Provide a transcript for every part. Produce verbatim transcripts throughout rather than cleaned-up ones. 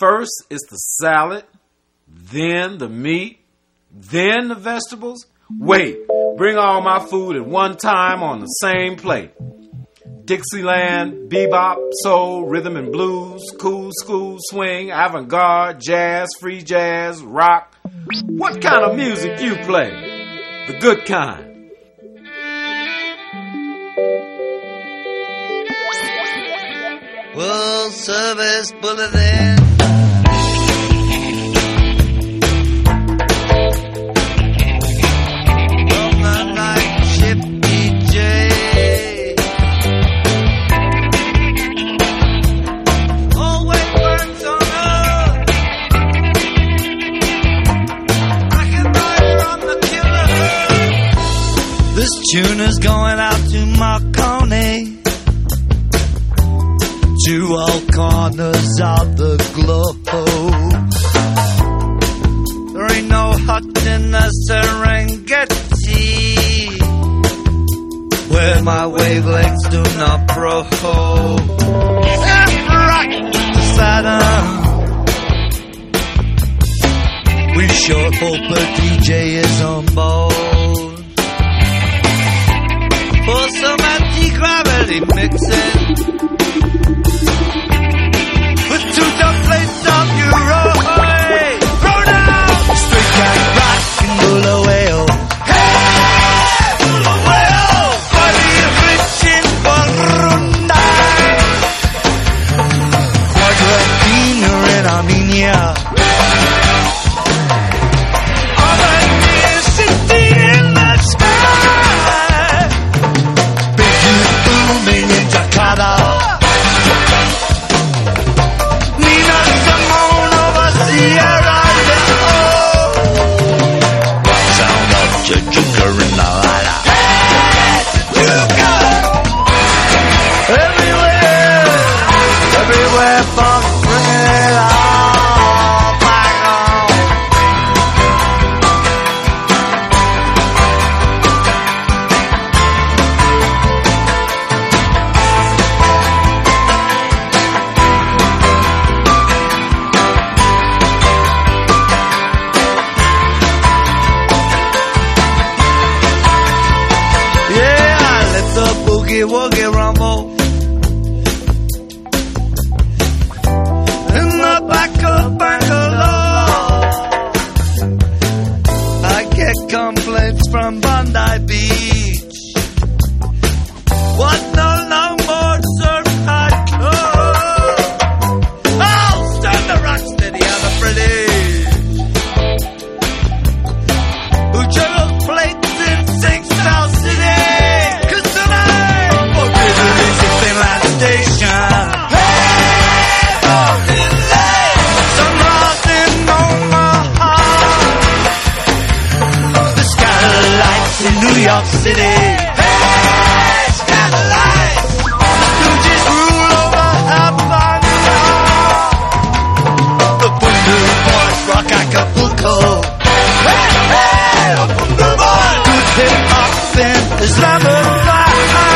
First is the salad, then the meat, then the vegetables. Wait, bring all my food at one time on the same plate. Dixieland, bebop, soul, rhythm and blues, cool school, swing, avant-garde, jazz, free jazz, rock. What kind of music you play? The good kind. World Service Bulletin. This tune is going out to Marconi, to all corners of the globe. There ain't no hut in the Serengeti where my wavelengths do not probe. Left, right, to Saturn. We sure hope a D J is on board for some anti-gravity mixing with two dumb plates of Euro. Hey, throw down straight cat rock and Bulawayo. Hey, Bulawayo, body rich in Burundi, Argentina and Armenia. Woogie rumble in the back of Bangalore. I get complaints from Bondi Beach. What no long more surf hardcore. Oh, stand the rock steady on the British who juggles plates in Sing South City. New York City, hey, skylights, Stooges rule over Havana. The Bundu Boys rock Acapulco. Hey, hey, the Bundu Boys. Good hip hop in Islamabad.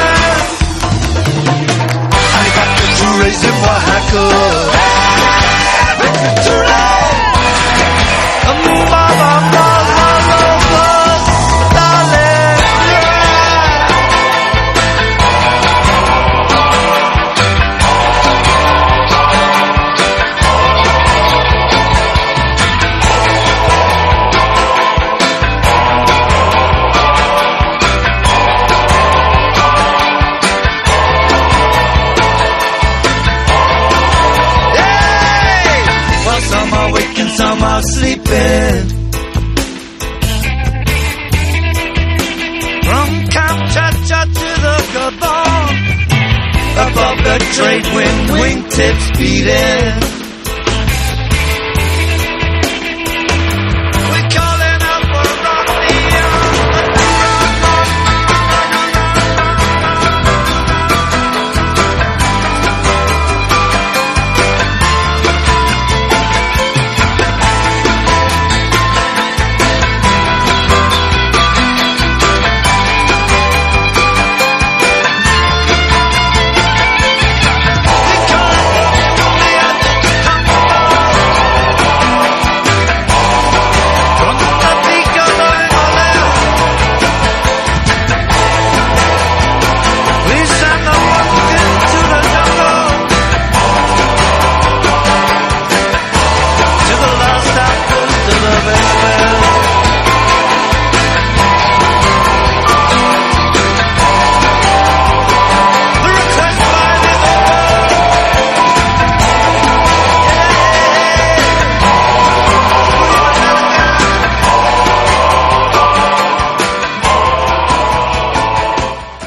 I got the Tourés in Oaxaca. Hey, the Tourés. Mama, mama. Some are sleeping. From Kamchatka to the Gabon, above the trade wind, wingtips beating. We're calling up for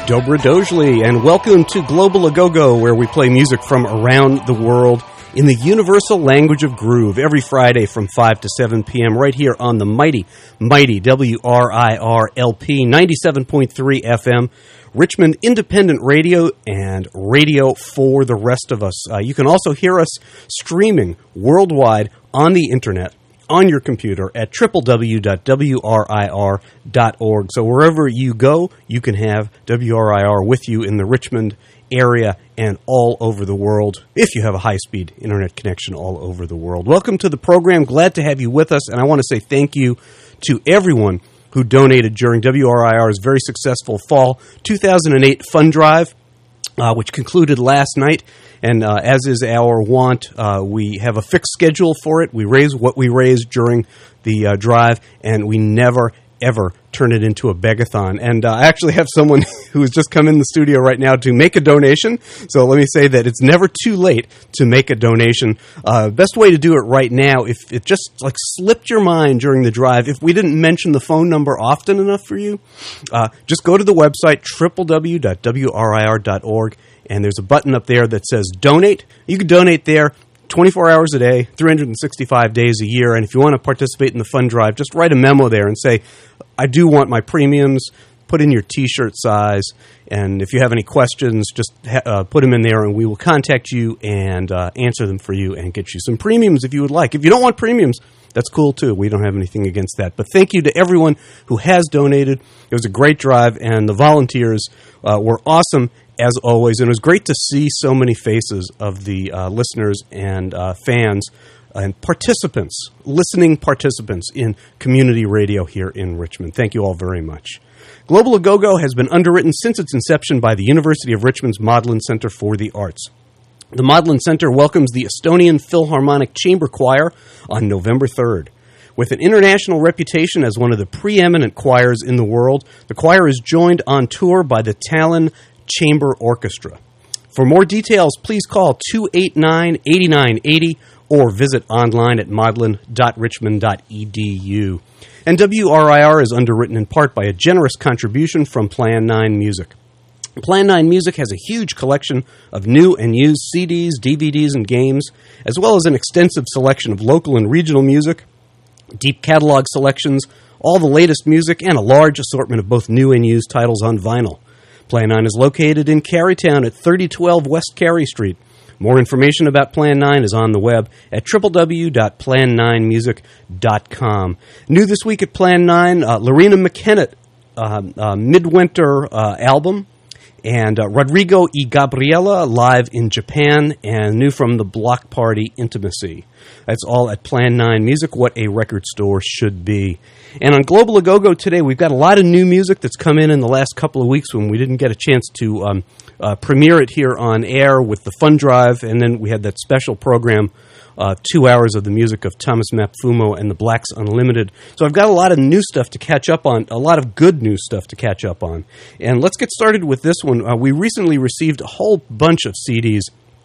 Dobra Dojli, and welcome to Global Agogo, where we play music from around the world in the universal language of groove every Friday from five to seven p.m. right here on the mighty, mighty W R I R L P ninety-seven point three F M, Richmond Independent Radio, and radio for the rest of us. Uh, you can also hear us streaming worldwide on the internet, on your computer at w w w dot w r i r dot org. So wherever you go, you can have W R I R with you in the Richmond area and all over the world, if you have a high-speed internet connection all over the world. Welcome to the program. Glad to have you with us, and I want to say thank you to everyone who donated during W R I R's very successful fall two thousand eight fund drive, uh, which concluded last night. And uh, as is our wont, uh, we have a fixed schedule for it. We raise what we raise during the uh, drive, and we never, ever turn it into a begathon. And uh, I actually have someone who has just come in the studio right now to make a donation. So let me say that it's never too late to make a donation. Uh, best way to do it right now, if it just like slipped your mind during the drive, if we didn't mention the phone number often enough for you, uh, just go to the website, w w w dot w r i r dot org. And there's a button up there that says donate. You can donate there twenty-four hours a day, three hundred sixty-five days a year. And if you want to participate in the fund drive, just write a memo there and say, I do want my premiums. Put in your T-shirt size. And if you have any questions, just ha- uh, put them in there and we will contact you and uh, answer them for you and get you some premiums if you would like. If you don't want premiums, that's cool too. We don't have anything against that. But thank you to everyone who has donated. It was a great drive, and the volunteers uh, were awesome, as always. And it was great to see so many faces of the uh, listeners and uh, fans and participants, listening participants in community radio here in Richmond. Thank you all very much. Global Agogo has been underwritten since its inception by the University of Richmond's Modlin Center for the Arts. The Modlin Center welcomes the Estonian Philharmonic Chamber Choir on November third. With an international reputation as one of the preeminent choirs in the world, the choir is joined on tour by the Tallinn Chamber Orchestra. For more details, please call two eight nine, eight nine eight zero or visit online at modlin dot richmond dot e d u. And W R I R is underwritten in part by a generous contribution from Plan nine Music. Plan nine Music has a huge collection of new and used C Ds, D V Ds, and games, as well as an extensive selection of local and regional music, deep catalog selections, all the latest music, and a large assortment of both new and used titles on vinyl. Plan nine is located in Carytown at thirty twelve West Cary Street. More information about Plan nine is on the web at w w w dot plan nine music dot com. New this week at Plan nine, uh, Lorena McKennitt, uh, uh, Midwinter uh, album, and uh, Rodrigo y Gabriela live in Japan, and new from the Block Party, Intimacy. That's all at Plan nine Music, what a record store should be. And on Global Agogo today, we've got a lot of new music that's come in in the last couple of weeks when we didn't get a chance to um, uh, premiere it here on air with the Fund Drive, and then we had that special program, uh, two hours of the music of Thomas Mapfumo and the Blacks Unlimited. So I've got a lot of new stuff to catch up on, a lot of good new stuff to catch up on. And let's get started with this one. Uh, we recently received a whole bunch of C Ds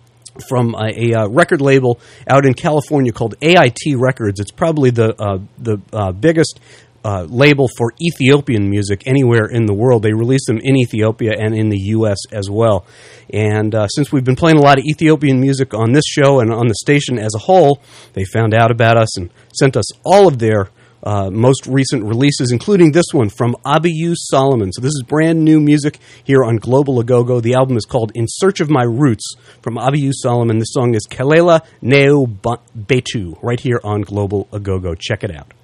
from a, a uh, record label out in California called A I T Records. It's probably the uh, the uh, biggest uh, label for Ethiopian music anywhere in the world. They release them in Ethiopia and in the U S as well. And uh, since we've been playing a lot of Ethiopian music on this show and on the station as a whole, they found out about us and sent us all of their Uh, most recent releases, including this one from Abiyu Solomon. So this is brand new music here on Global Agogo. The album is called In Search of My Roots from Abiyu Solomon. This song is Kelela Neo Betu, right here on Global Agogo. Check it out.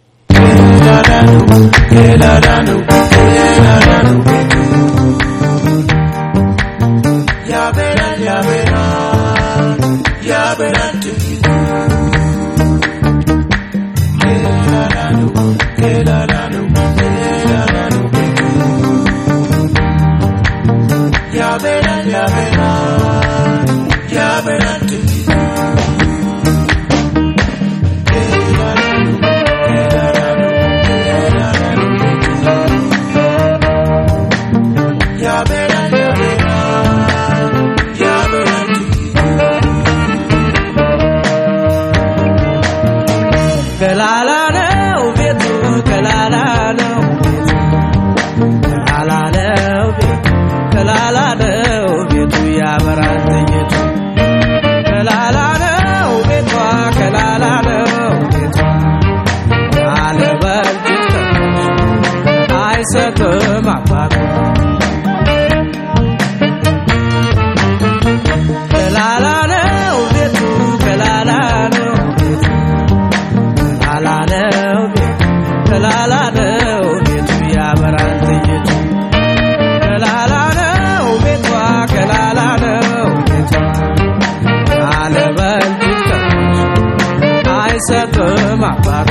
አይሰጥም አባቱ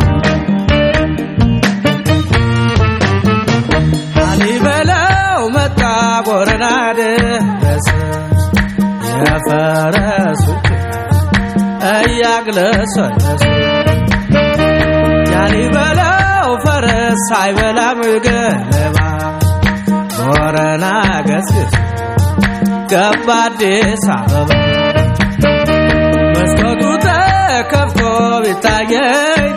አሊበለው መጣ ጎረና ደረሰ የፈረሱ እያግለሰለሰ ያሊበለው ፈረስ አይበላም ገለባ ጎረና ገስግስ ገባ አዲስ አበባ መስኮቱ ተከፍቶ ቢታየኝ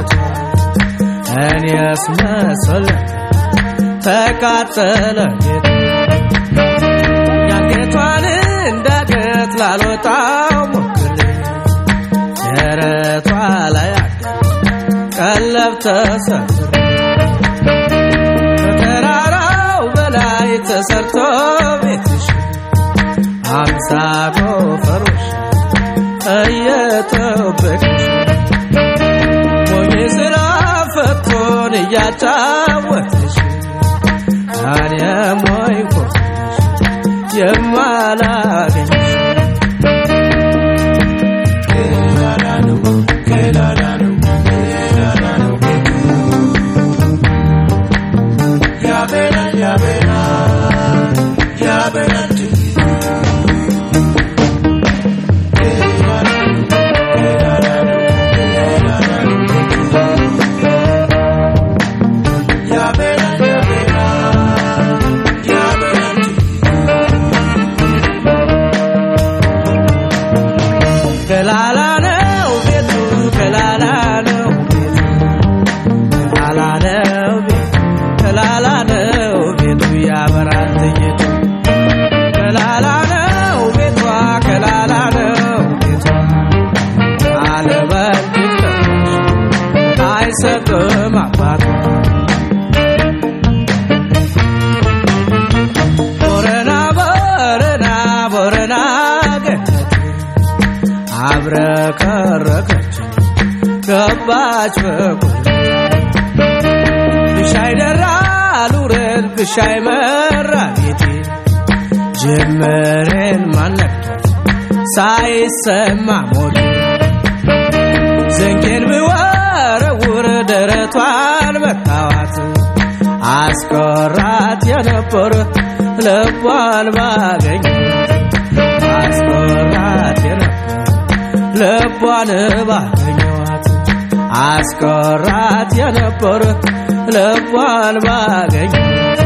እኔስ መሰለኝ ተቃጠለ ቤት ያንገቷን እንዳገት ላልወጣው ሞክሬ ደረቷ ላይ ቀለብ ተሰብሮ ከተራራው በላይ ተሰርቶ ቤትሽ አምሳ ጎፈሮሽ እየጠበቅሽ ሞኝ ስራ ፈቶን እያጫወትሽ ታዲያ ሞኝ ኮፍሽ የማላገኝሽ ከላላኑ ከላላኑ ከላላኑ ያበላ ያበላ ያበላ አይሰጥም አባቱ ቦረና ቦረና ቦረና ገነት አብረከረከች ገባች በኩል ብሻይ ደራ ሉረድ ብሻይ መራ ቤቴ ጀመረን ማነቅቶ ሳይሰማ ሞት ዘንጌን ብወረውር ደረቷን መታዋት አስቆራት የነበር ልቧን ባገኝ አስቆራት የነበር ልቧን ባገኘዋት አስቆራት የነበር ልቧን ባገኝ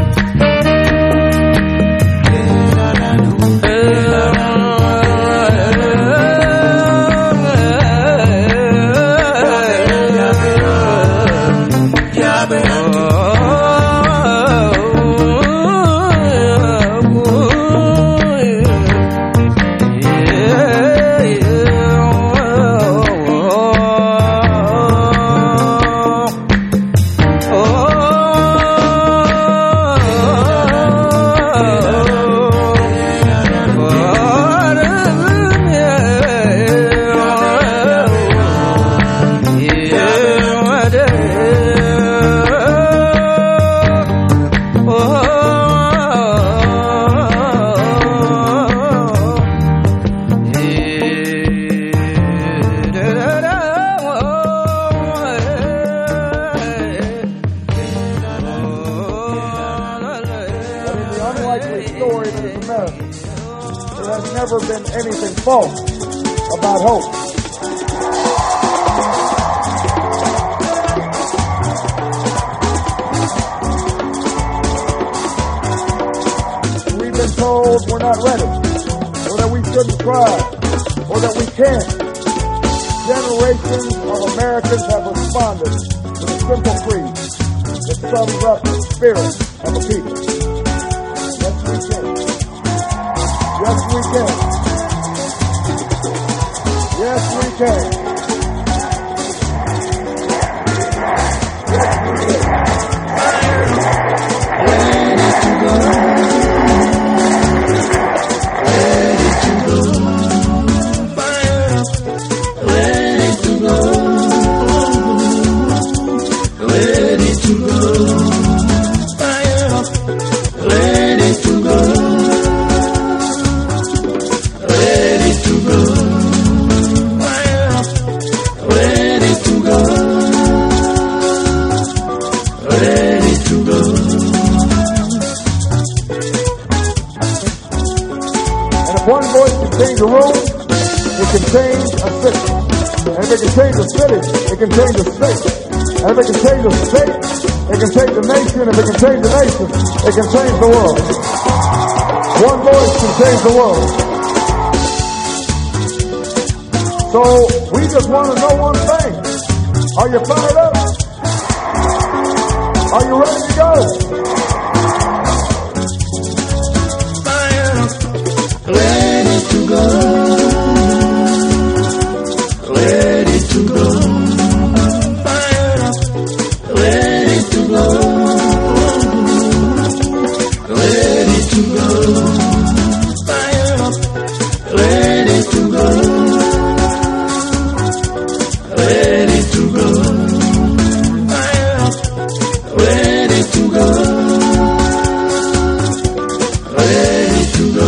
false about hope. We've been told we're not ready, or that we shouldn't try, or that we can't. Generations of Americans have responded to the simple creed that sums up the spirit of a people. Yes, we can. Yes, we can. Yes, we can. Yes, we can. Ready to go. Ready to go. Fire. Ready to go. Ready to go. Fire. Ready to go. Ready to go. if it can change the city, it can change the state. And if it can change the state, it can change the nation. If it can change the nation, it can change the world. One voice can change the world. So we just want to know one thing. Are you fired up? Are you ready to go? Ready to go. Ready to go. Fire up. Ready to go. Ready to go. Fire up. Ready to go. Ready to go. Fire up. Ready to go. Ready to go.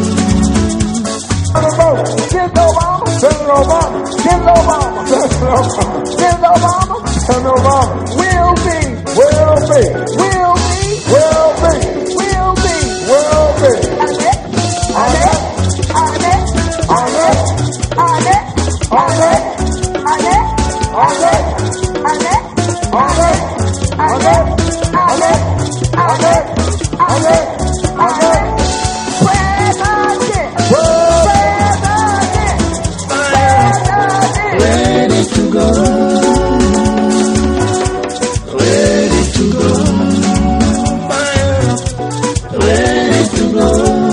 Send Obama, Senator Obama, send Obama, Senator Obama, send Obama, Senator Obama, will be, will be, will be, will be, will be, will be. On it, on it, on it, on it, on it, on it, on it, on it, on it, on it, on it, on it, on it, on it. Ready to go. Ready to go. Fire up. Ready to go.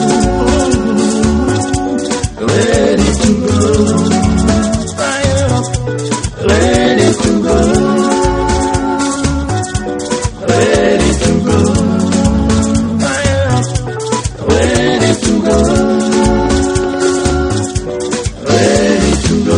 Ready to go. Fire up. Ready to go. Ready to go. Fire up. Ready to go. Ready to go.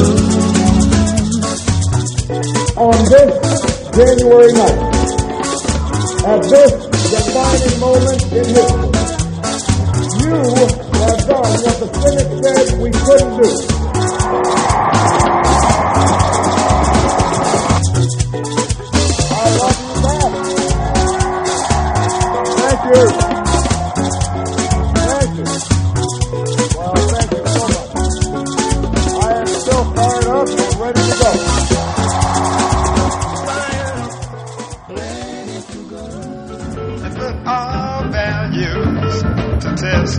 On this January night, at this defining moment in history, you have done what the Senate said we couldn't do. I love you back. Thank you. Thank you. Well, thank you so much. I am still fired up and ready to go. All values to test.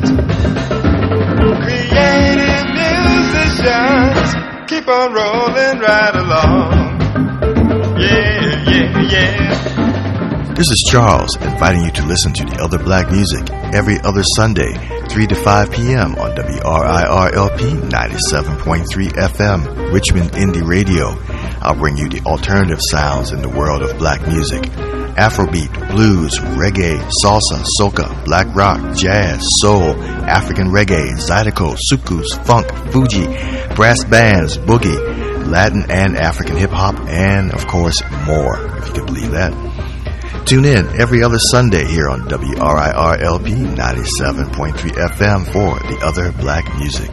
Creative musicians keep on rolling right along. Yeah, yeah, yeah. This is Charles inviting you to listen to The Other Black Music every other Sunday, three to five p.m. on W R I R L P ninety-seven point three F M, Richmond Indie Radio. I'll bring you the alternative sounds in the world of black music. Afrobeat, blues, reggae, salsa, soca, black rock, jazz, soul, African reggae, zydeco, soukous, funk, fuji, brass bands, boogie, Latin and African hip-hop, and, of course, more, if you can believe that. Tune in every other Sunday here on W R I R L P ninety-seven point three F M for The Other Black Music.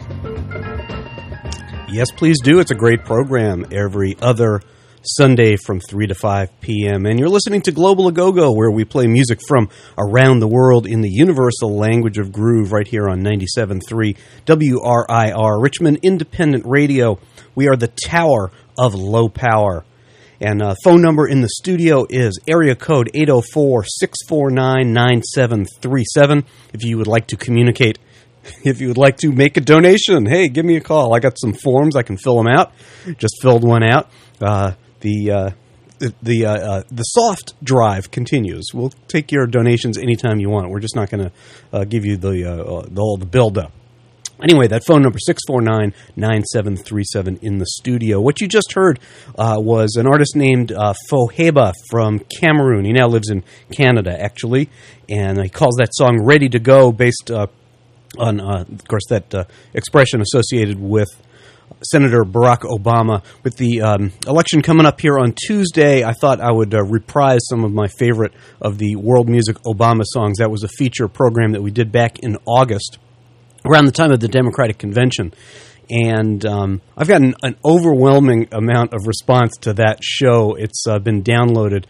Yes, please do. It's a great program every other Sunday from three to five p.m. And you're listening to Global A-Go-Go, where we play music from around the world in the universal language of groove right here on ninety-seven point three W R I R, Richmond Independent Radio. We are the Tower of Low Power. And uh, phone number in the studio is area code eight oh four, six four nine, nine seven three seven. If you would like to communicate, if you would like to make a donation, hey, give me a call. I got some forms. I can fill them out. Just filled one out. Uh, the uh, the the, uh, uh, the soft drive continues. We'll take your donations anytime you want. We're just not going to uh, give you the, uh, the all the build-up. Anyway, that phone number, six four nine, nine seven three seven in the studio. What you just heard uh, was an artist named uh, Foheba from Cameroon. He now lives in Canada, actually, and he calls that song Ready to Go, based uh, on, uh, of course, that uh, expression associated with Senator Barack Obama. With the um, election coming up here on Tuesday, I thought I would uh, reprise some of my favorite of the World Music Obama songs. That was a feature program that we did back in August, around the time of the Democratic Convention. And um, I've gotten an overwhelming amount of response to that show. It's uh, been downloaded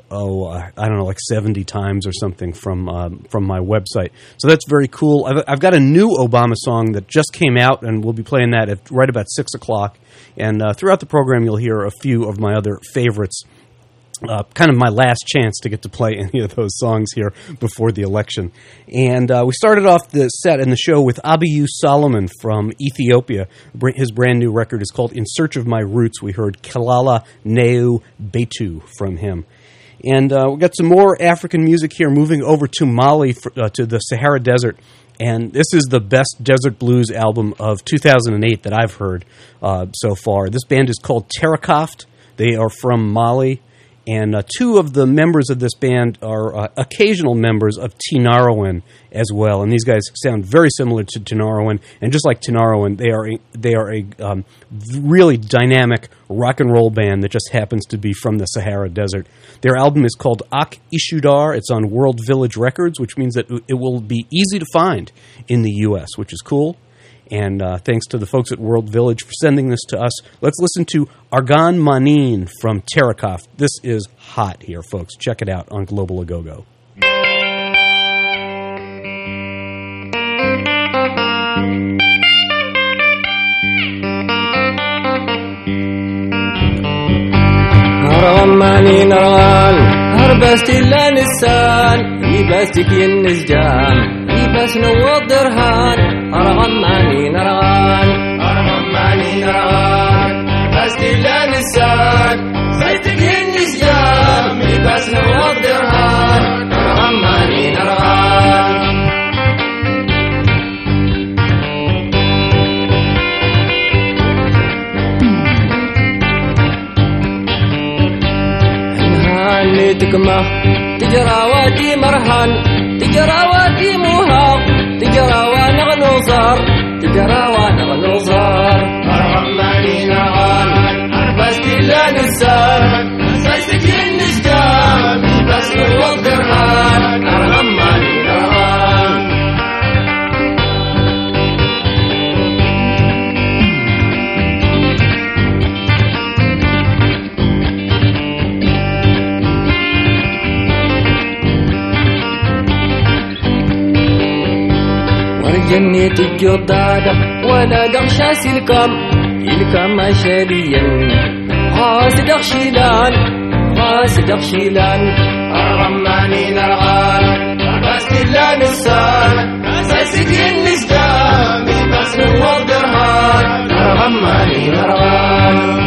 oh, uh, I don't know, like seventy times or something from um, from my website. So that's very cool. I've, I've got a new Obama song that just came out, and we'll be playing that at right about six o'clock. And uh, throughout the program, you'll hear a few of my other favorites. Uh, kind of my last chance to get to play any of those songs here before the election. And uh, we started off the set and the show with Abiyu Solomon from Ethiopia. His brand new record is called In Search of My Roots. We heard Kelala Neu Betu from him. And uh, we've got some more African music here, moving over to Mali, for, uh, to the Sahara Desert. And this is the best desert blues album of two thousand eight that I've heard uh, so far. This band is called Terracoft. They are from Mali. And uh, two of the members of this band are uh, occasional members of Tinariwen as well. And these guys sound very similar to Tinariwen. And just like Tinariwen, they are a, they are a um, really dynamic rock and roll band that just happens to be from the Sahara Desert. Their album is called Ak Ishudar. It's on World Village Records, which means that it will be easy to find in the U S, which is cool. And uh, thanks to the folks at World Village for sending this to us. Let's listen to Argan Manin from Terracoft. This is hot here, folks. Check it out on Global Agogo. Argan Manin Argan Harbasti Lanisan Ibastik Yennisjam Ibas Nawad Dirhan أرغم ماني نرغان أرغم ماني نرغان بس تلا نسان زيتك النسيان بس نوض درهان أرغم ماني نرغان هنهاني تكمه تجرى وادي مرهان تجرى وادي موهاق تجرى ونغنو صار تجرى ونغنو صار أرغم ماني نغان بس تلا نسان سايسك النجدان بس نوض درهان أرغم ماني نغان جنة الجدادة ولا دغشا سلكم يلكم شاليا غاز دغشيلان غاز دغشيلان أرغم ماني نرغان بس تلا نسان سيسك النسدان بس نوض درهان أرغم ماني نرغان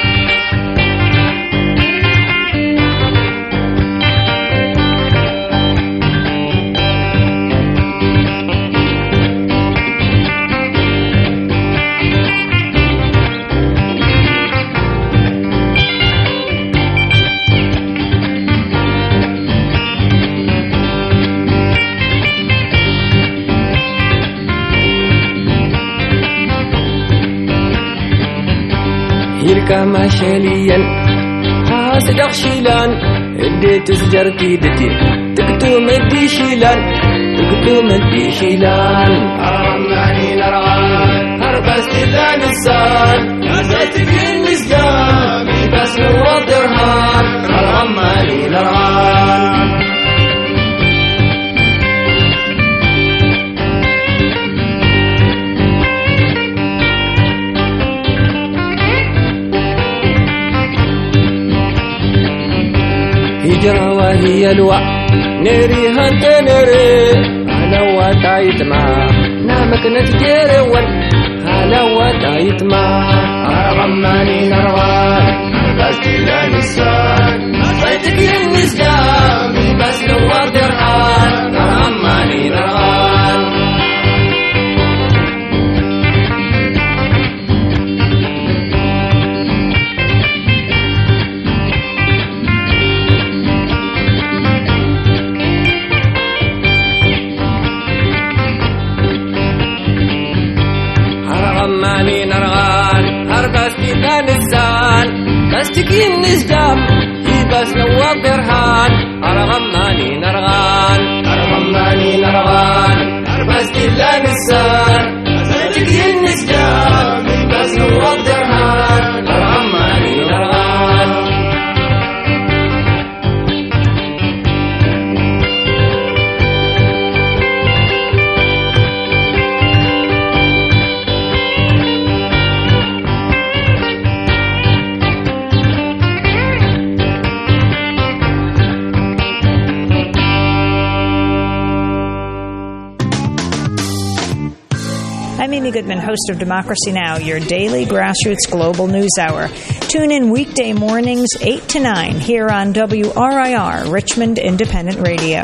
كما شاليا خاص دخشيلان اديت سجرتي دتي تكتو مدي شيلان تكتو مدي شيلان أرغم ماني نرغان هربس تلا نسان زيتك النسيان بس نوض درهان أرغم ماني نرغان هجرة وهي الوع نيري هانت نيري على وطايت ما نامك نتجيرون على وطايت ما أرغم ماني نرغان بس تلا نسان صيتك ينسجام بس نوار درهان أرغم ماني نرغان ماني نرغان هربس تلا نسان بس تكي النسدام بس نوض درهان أرغم ماني نرغان أرغم ماني نرغان هربس تلا نسان بس تكي النسدام بس نوض درهان أرغم ماني نرغان Amy Goodman, host of Democracy Now!, your daily grassroots global news hour. Tune in weekday mornings, eight to nine, here on W R I R, Richmond Independent Radio.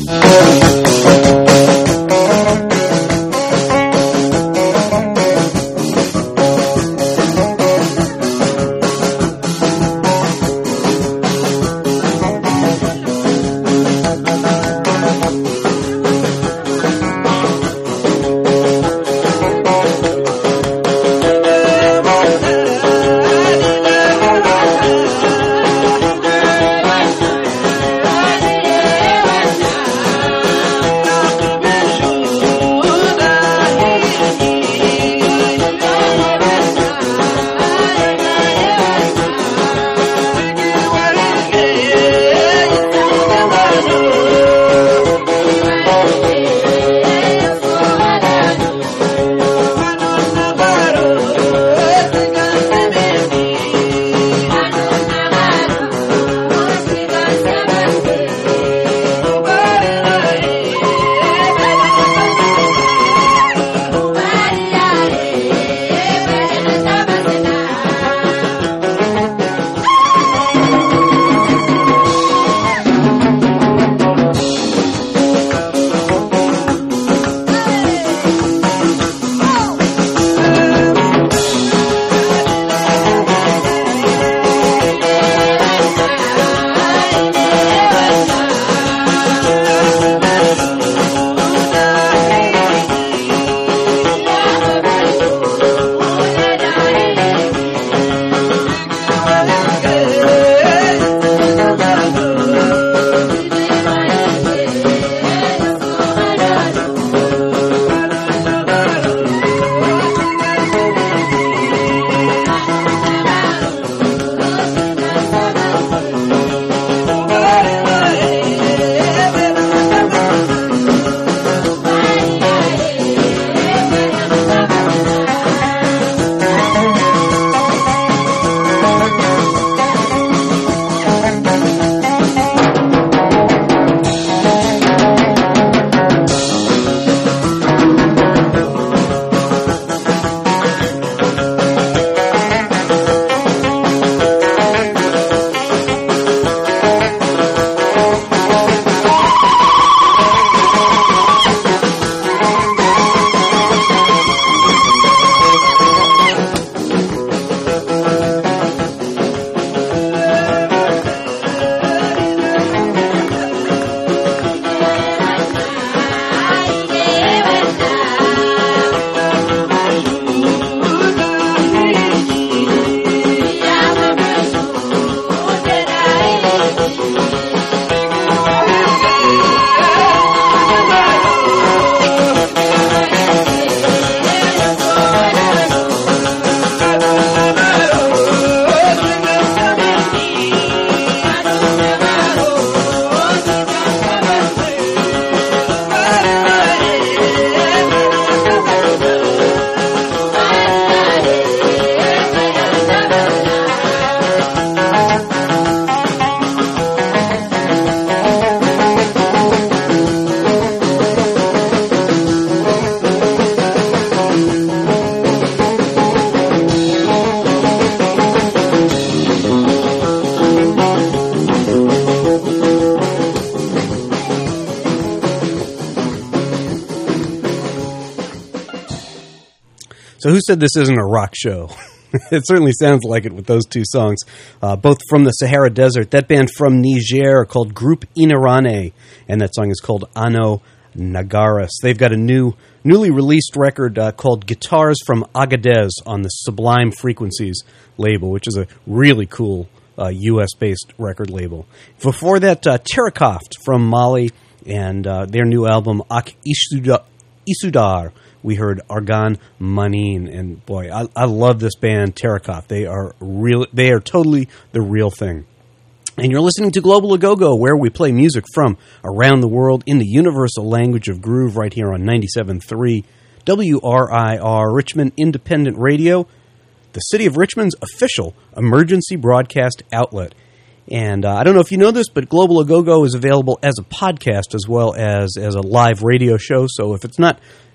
So who said this isn't a rock show? It certainly sounds like it with those two songs, uh, both from the Sahara Desert. That band from Niger are called Group Inerane, and that song is called Ano Nagaris. They've got a new, newly released record uh, called Guitars from Agadez on the Sublime Frequencies label, which is a really cool uh, U S-based record label. Before that, uh, Terrakoft from Mali and uh, their new album Ak Isudar. Isudar. We heard Argan Manin, and boy, I, I love this band, Terrakoft. They are real. They are totally the real thing. And you're listening to Global A-Go-Go, where we play music from around the world in the universal language of groove, right here on ninety-seven point three W R I R, Richmond Independent Radio, the City of Richmond's official emergency broadcast outlet. And uh, I don't know if you know this, but Global A-Go-Go is available as a podcast as well as as a live radio show. So if it's not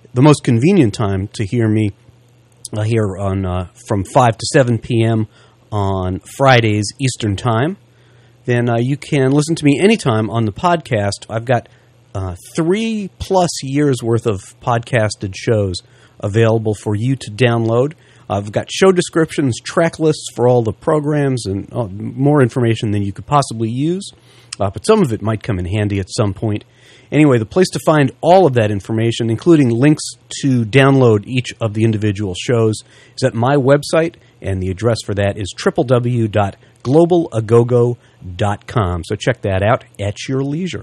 the most convenient time to hear me uh, here on uh, from five to seven p.m. on Fridays Eastern Time, then uh, you can listen to me anytime on the podcast. I've got uh, three plus years worth of podcasted shows available for you to download. I've got show descriptions, track lists for all the programs, and uh, more information than you could possibly use. Uh, but some of it might come in handy at some point. Anyway, the place to find all of that information, including links to download each of the individual shows, is at my website, and the address for that is w w w dot global agogo dot com. So check that out at your leisure.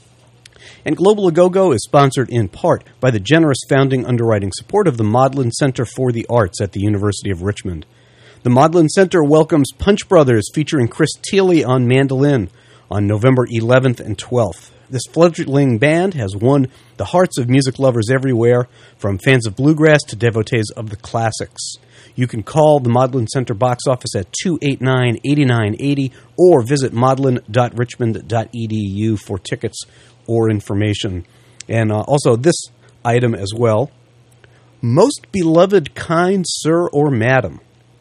And Global Agogo is sponsored in part by the generous founding underwriting support of the Modlin Center for the Arts at the University of Richmond. The Modlin Center welcomes Punch Brothers featuring Chris Thiele on mandolin on November eleventh and twelfth. This fledgling band has won the hearts of music lovers everywhere, from fans of bluegrass to devotees of the classics. You can call the Modlin Center box office at two eight nine, eight nine eight zero or visit modlin dot richmond dot e d u for tickets or information. And uh, also this item as well. Most beloved kind sir or madam,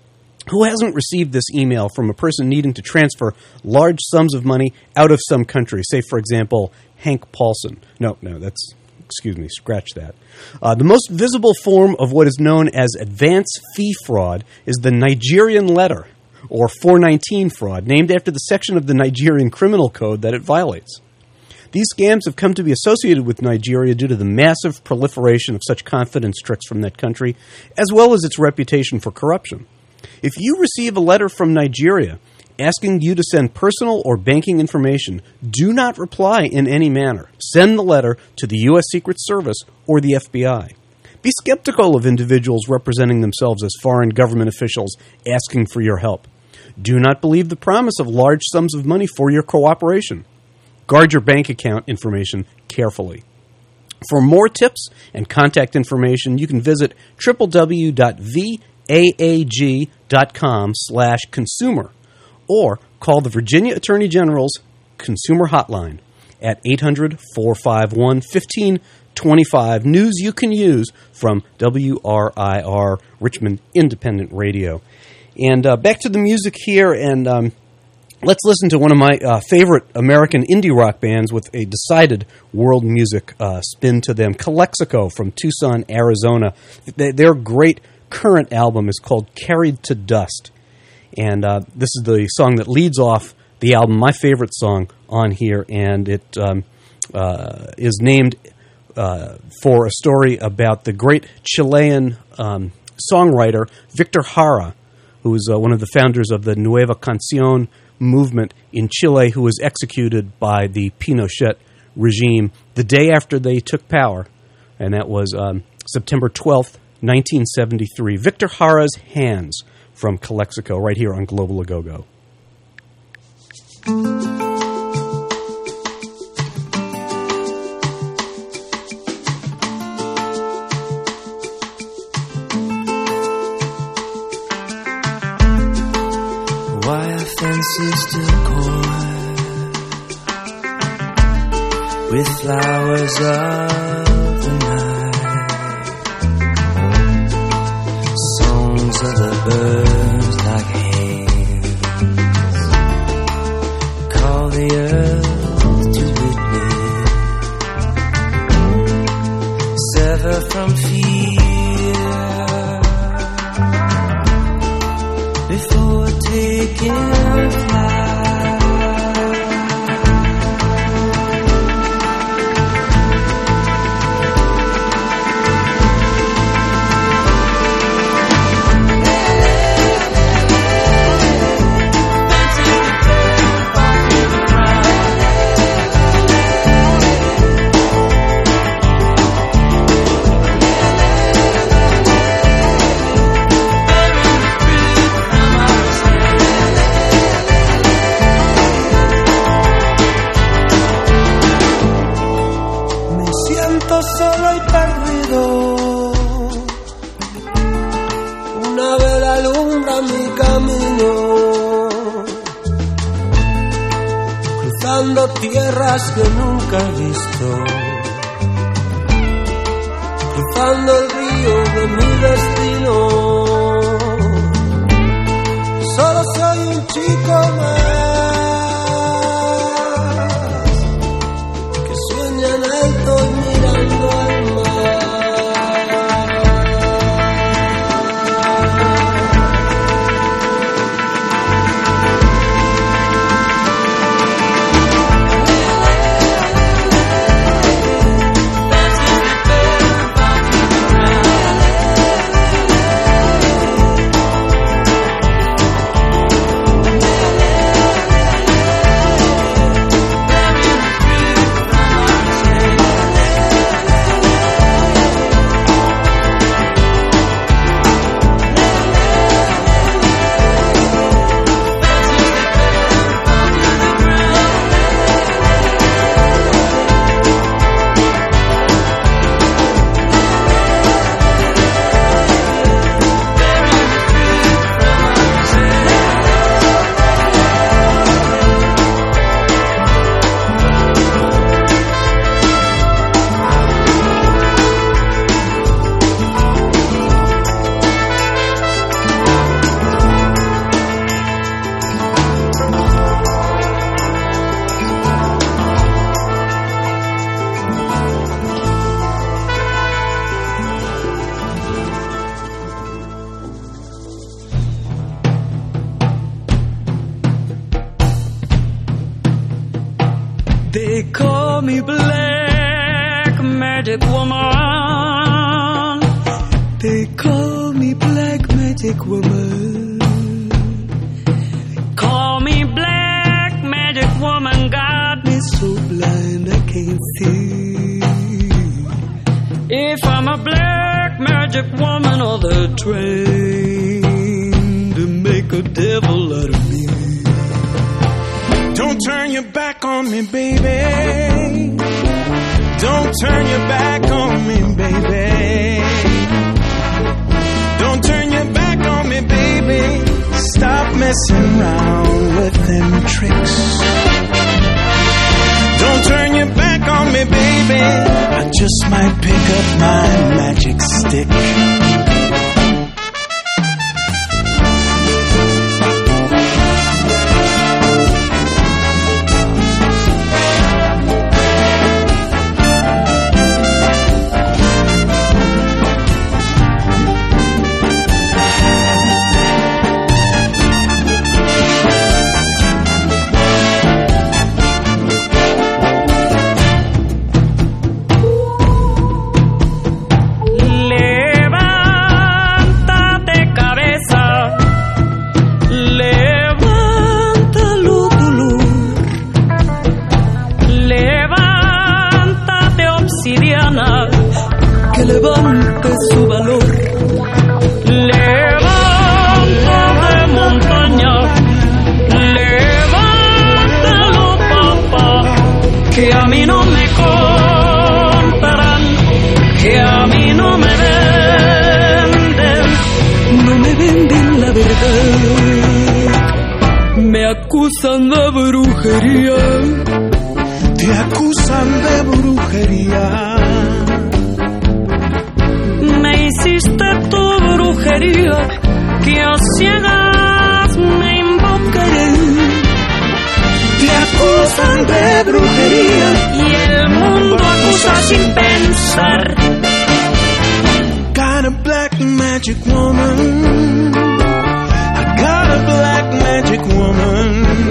who hasn't received this email from a person needing to transfer large sums of money out of some country? Say, for example, Hank Paulson. No, no, that's, excuse me, scratch that. Uh, the most visible form of what is known as advance fee fraud is the Nigerian letter, or four nineteen fraud, named after the section of the Nigerian criminal code that it violates. These scams have come to be associated with Nigeria due to the massive proliferation of such confidence tricks from that country, as well as its reputation for corruption. If you receive a letter from Nigeria asking you to send personal or banking information, do not reply in any manner. Send the letter to the U S Secret Service or the F B I. Be skeptical of individuals representing themselves as foreign government officials asking for your help. Do not believe the promise of large sums of money for your cooperation. Guard your bank account information carefully. For more tips and contact information, you can visit w w w dot v a a g dot com slash consumer or call the Virginia Attorney General's Consumer Hotline at eight hundred, four five one, one five two five. News you can use from W R I R, Richmond Independent Radio. And uh, back to the music here, and um, let's listen to one of my uh, favorite American indie rock bands with a decided world music uh, spin to them, Calexico from Tucson, Arizona. They, their great current album is called Carried to Dust. And uh, this is the song that leads off the album, my favorite song on here, and it um, uh, is named uh, for a story about the great Chilean um, songwriter Victor Jara, who is uh, one of the founders of the Nueva Canción movement in Chile, who was executed by the Pinochet regime the day after they took power, and that was um, September twelfth, nineteen seventy-three. Victor Jara's Hands from Calexico, right here on Global Agogo. Wire fences decoy with flowers of the night, songs of the birds like hands call the earth to witness, sever from fear before taking flight. Solo y perdido, una vela alumbra mi camino, cruzando tierras que nunca he visto, cruzando el río de mi destino. Solo soy un chico más que sueña en alto mirando al mar. They call me Black Magic Woman. They call me Black Magic Woman. Call me Black Magic Woman. Got me so blind I can't see. If I'm a Black Magic Woman, or they're trained to make a devil out of me. Don't turn your back on me, baby. Don't turn your back on me, baby. Don't turn your back on me, baby. Stop messing around with them tricks. Don't turn your back on me, baby. I just might pick up my magic stick. Levante su valor, levántate montaña, levántalo papá, que a mí no me comprarán, que a mí no me venden, no me venden la verdad, me acusan de brujería, te acusan de brujería. Me hiciste tu brujería, que a ciegas me invocaré. Te acusan de brujería y el mundo acusa sin pensar. Got a black magic woman. I got a black magic woman.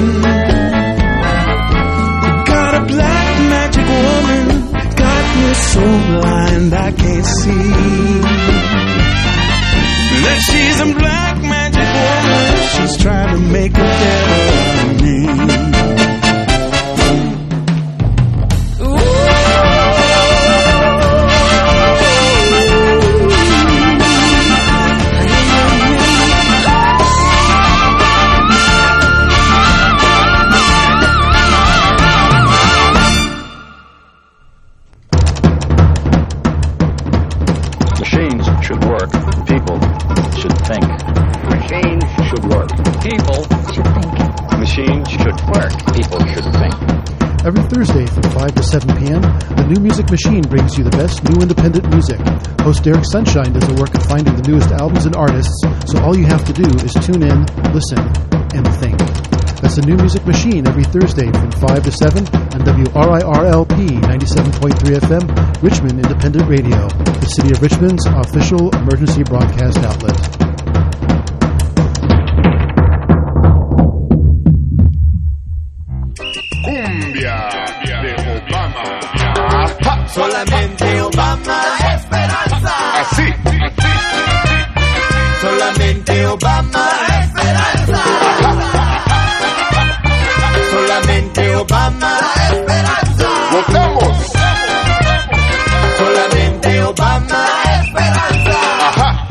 Got a black magic woman. Got me so blind I can't see that she's a black magic woman. She's trying to make a devil out of me. Machines should work. People should think. Machines should work. People should think. Machines should work. People should think. Every Thursday from five to seven p.m., the New Music Machine brings you the best new independent music. Host Derek Sunshine does the work of finding the newest albums and artists, so all you have to do is tune in, listen, and think. That's the New Music Machine every Thursday from five to seven on W R I R L P ninety-seven point three F M, Richmond Independent Radio, the City of Richmond's official emergency broadcast outlet. Solamente Obama la esperanza. Así, así. Solamente Obama la esperanza. Solamente Obama la esperanza. Votamos. Solamente Obama la esperanza. Ajá.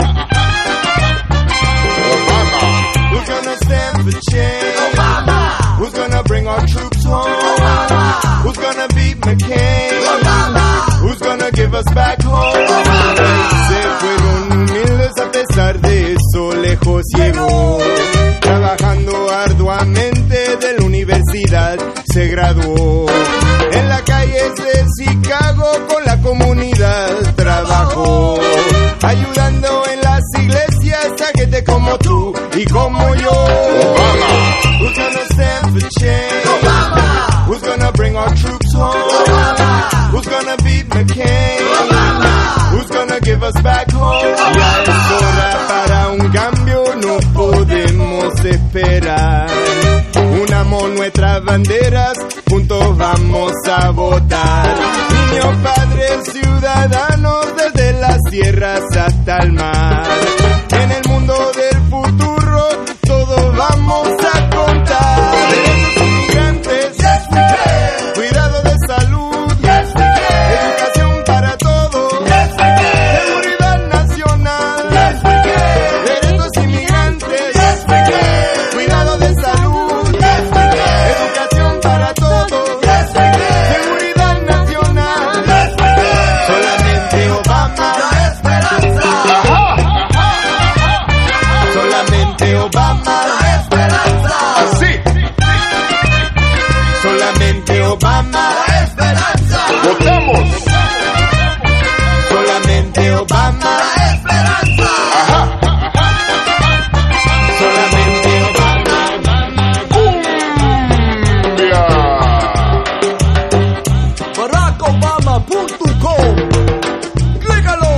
Obama. Who's gonna stand for change? Obama. Who's gonna bring our troops home? Obama. Who's gonna beat McCain? Who's gonna give us back home? Se fueron humildes a pesar de eso, lejos llegó. Trabajando arduamente de la universidad se graduó. En las calles de Chicago con la comunidad trabajó. Ayudando en las iglesias a gente como tú y como yo. Obama. Who's gonna stand for change? Obama. Who's gonna bring our troops home? Obama. Who's gonna beat McCain? Obama. Who's gonna give us back home? Ya es hora para un cambio, no podemos esperar. Unamos nuestras banderas, juntos vamos a votar. Niños, padres, ciudadanos, desde las tierras hasta el mar. En el mundo del futuro, todos vamos a contar. Derechos inmigrantes, yes we can. Cuidado de salud, yes we can. Educación para todos, yes we can. Seguridad nacional, yes we can. Derechos inmigrantes, yes we can. Cuidado de salud, yes we can. Educación para todos, yes we can. Seguridad nacional, yes we can. Solamente Obama la esperanza. Solamente Obama la esperanza. Así. Solamente Obama la esperanza. Votamos. Solamente Obama la esperanza. Ajá. Solamente Obama. Cumbia. barack obama punto com. Clícalo.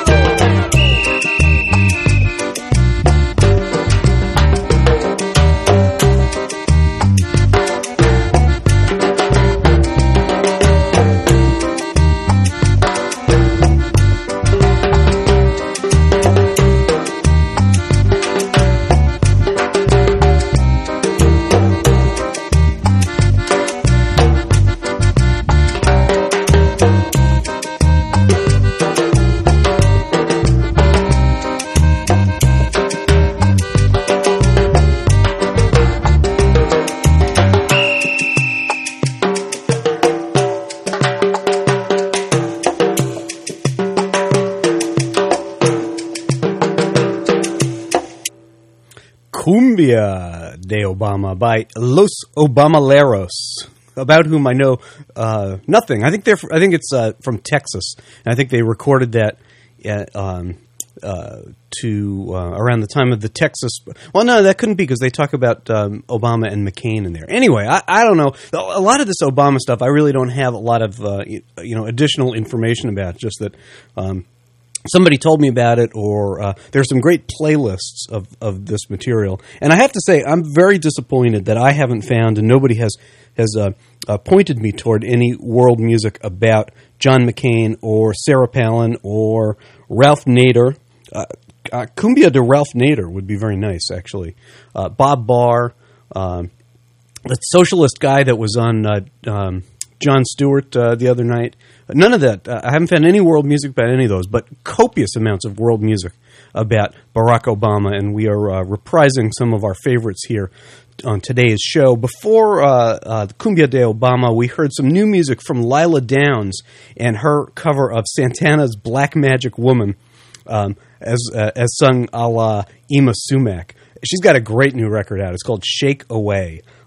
Cumbia de Obama by Los Obamaleros, about whom I know uh, nothing. I think they're. I think it's uh, from Texas, and I think they recorded that at, um, uh, to uh, around the time of the Texas. Well, no, that couldn't be because they talk about um, Obama and McCain in there. Anyway, I, I don't know. A lot of this Obama stuff, I really don't have a lot of uh, you know additional information about. Just that. Um, Somebody told me about it, or uh, there's some great playlists of, of this material. And I have to say, I'm very disappointed that I haven't found, and nobody has has uh, uh, pointed me toward any world music about John McCain or Sarah Palin or Ralph Nader. Uh, uh, Cumbia de Ralph Nader would be very nice, actually. Uh, Bob Barr, um, the socialist guy that was on uh, um, Jon Stewart uh, the other night. None of that. Uh, I haven't found any world music about any of those, but copious amounts of world music about Barack Obama, and we are uh, reprising some of our favorites here on today's show. Before uh, uh, the Cumbia de Obama, we heard some new music from Lila Downs and her cover of Santana's Black Magic Woman, um, as uh, as sung a la Ima Sumac. She's got a great new record out. It's called Shake Away.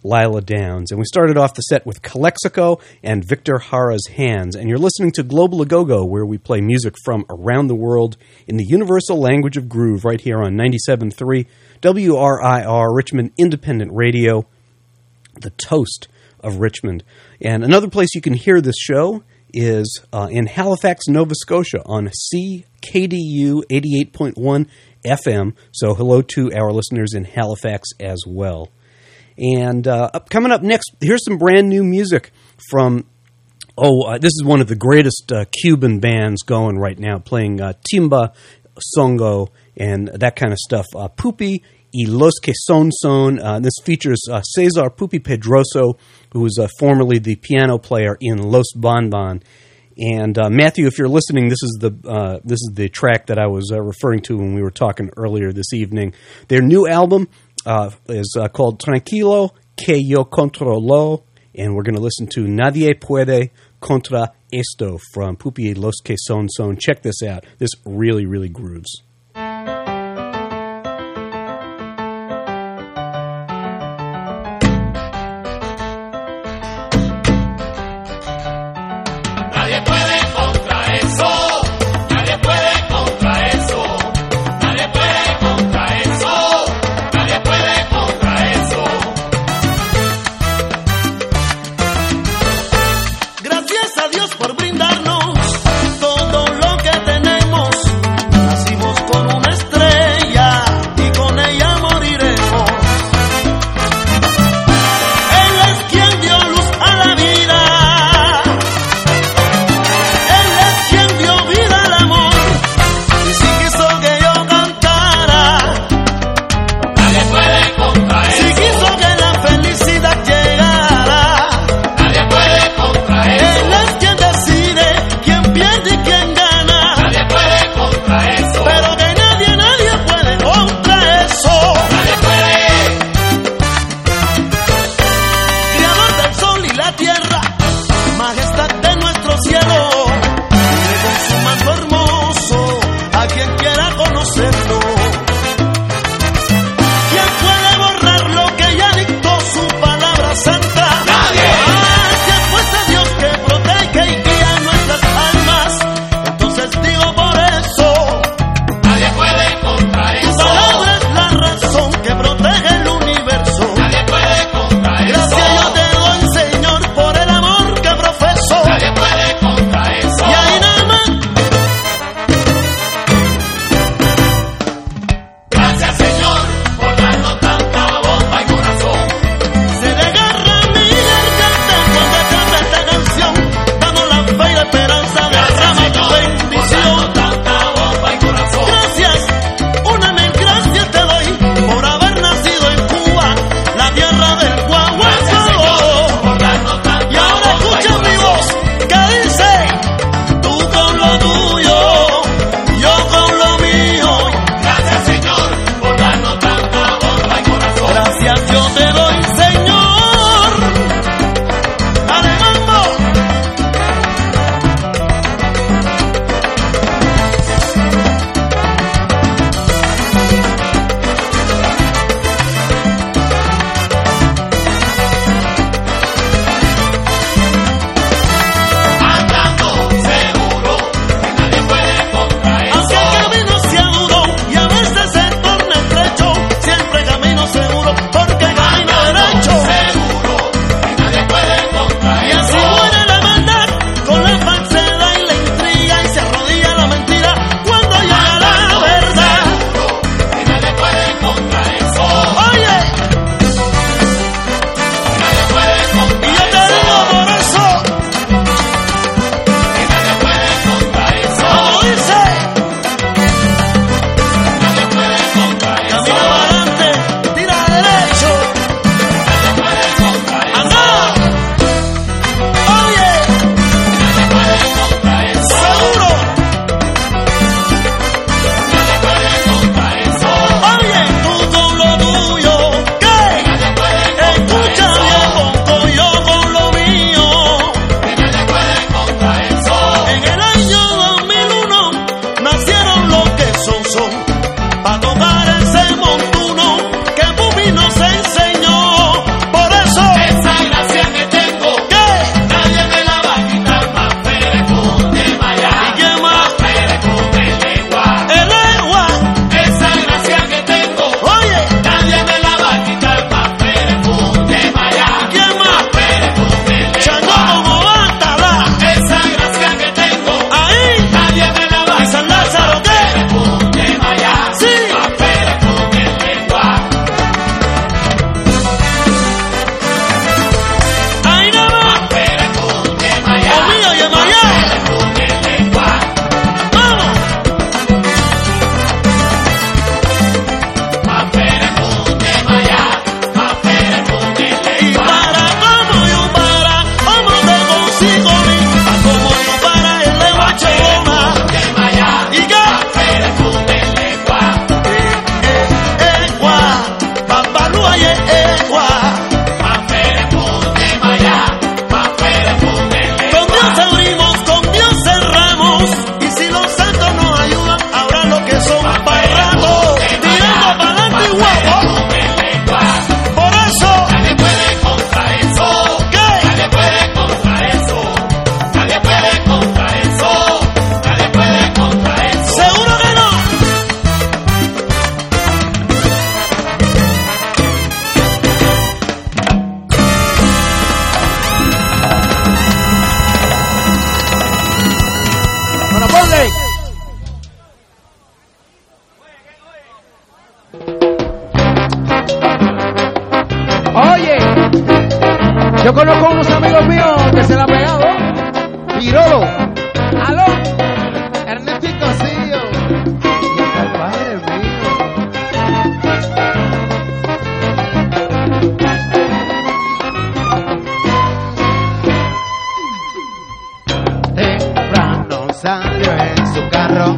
Lila Downs. And we started off the set with Calexico and Victor Jara's Hands. And you're listening to Global A Go-Go, where we play music from around the world in the universal language of groove, right here on ninety-seven point three W R I R, Richmond Independent Radio, the toast of Richmond. And another place you can hear this show is uh, in Halifax, Nova Scotia on C K D U eighty-eight point one F M. So hello to our listeners in Halifax as well. And uh, up, coming up next, here's some brand new music from, oh, uh, this is one of the greatest uh, Cuban bands going right now, playing uh, timba, songo, and that kind of stuff. Uh, Pupi y los que son son. Uh, this features uh, Cesar Pupi Pedroso, who was uh, formerly the piano player in Los Bon Bon. And uh, Matthew, if you're listening, this is the uh, this is the track that I was uh, referring to when we were talking earlier this evening. Their new album uh, is uh, called Tranquilo que yo controlo, and we're going to listen to Nadie puede contra esto from Pupi y los que son son. Check this out. This really, really grooves. Todo lo que tenemos, nacimos Yo conozco unos amigos míos que se la han pegado. Pirolo. Aló. Ernesto y Cosillo. Y el padre mío. Temprano salió en su carro.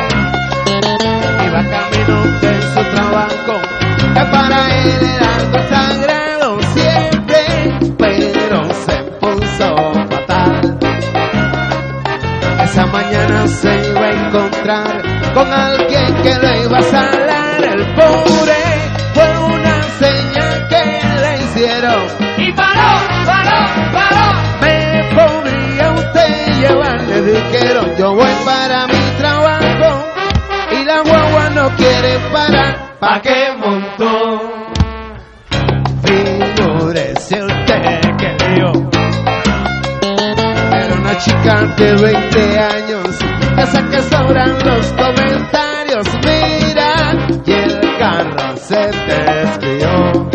Iba camino de su trabajo. Que para él era algo sagrado siempre, pero se puso fatal. Esa mañana se iba a encontrar con alguien que le iba a salar. El pobre fue una señal que le hicieron y paró, paró, paró. ¿Me podría usted llevar? Le dijeron, yo voy para mi trabajo y la guagua no quiere parar. ¿Pa' qué montó? Figúrese usted que yo era una chica de veinte años, de esa que sobran los comentarios. Mira, y el carro se desvió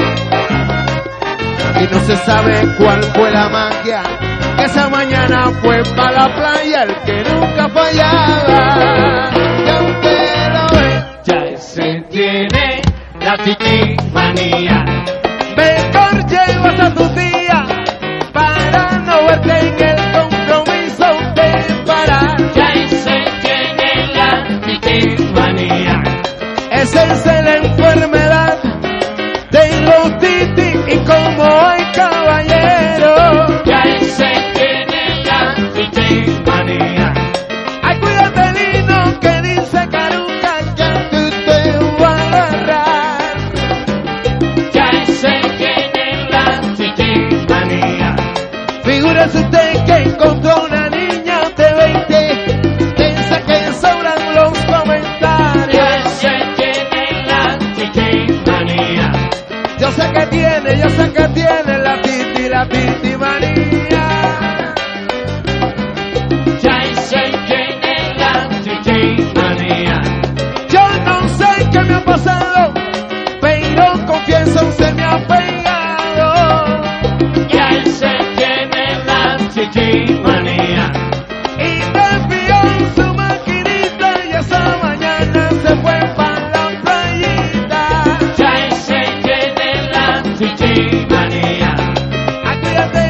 y no se sabe cuál fue la magia. Esa mañana fue para la playa el que nunca fallaba. Y aunque lo ve, ya se tiene la tiki manía. Mejor llevas a tu tía para no verte en el compromiso de parar. Ya se tiene la tiki manía. Esa es la enfermedad de los titi y como hay caballero. Ya se tiene la tiki manía. Ay, cuídate Lino que dice Caruca que tú te vas a agarrar. Ya se tiene la tiki manía. Figúrese usted que encontró una niña de veinte, piensa que sobran los comentarios. Ya se tiene la tiki manía. Yo sé que tiene, yo sé que tiene la titi, la titi manía. Ya se tiene la titi manía. Yo no sé qué me ha pasado, pero confieso se me ha pegado. Ya se tiene la titi manía. Y desvió su maquinita y esa mañana se fue para la playita. Ya se tiene la titi manía. Ay, cuídate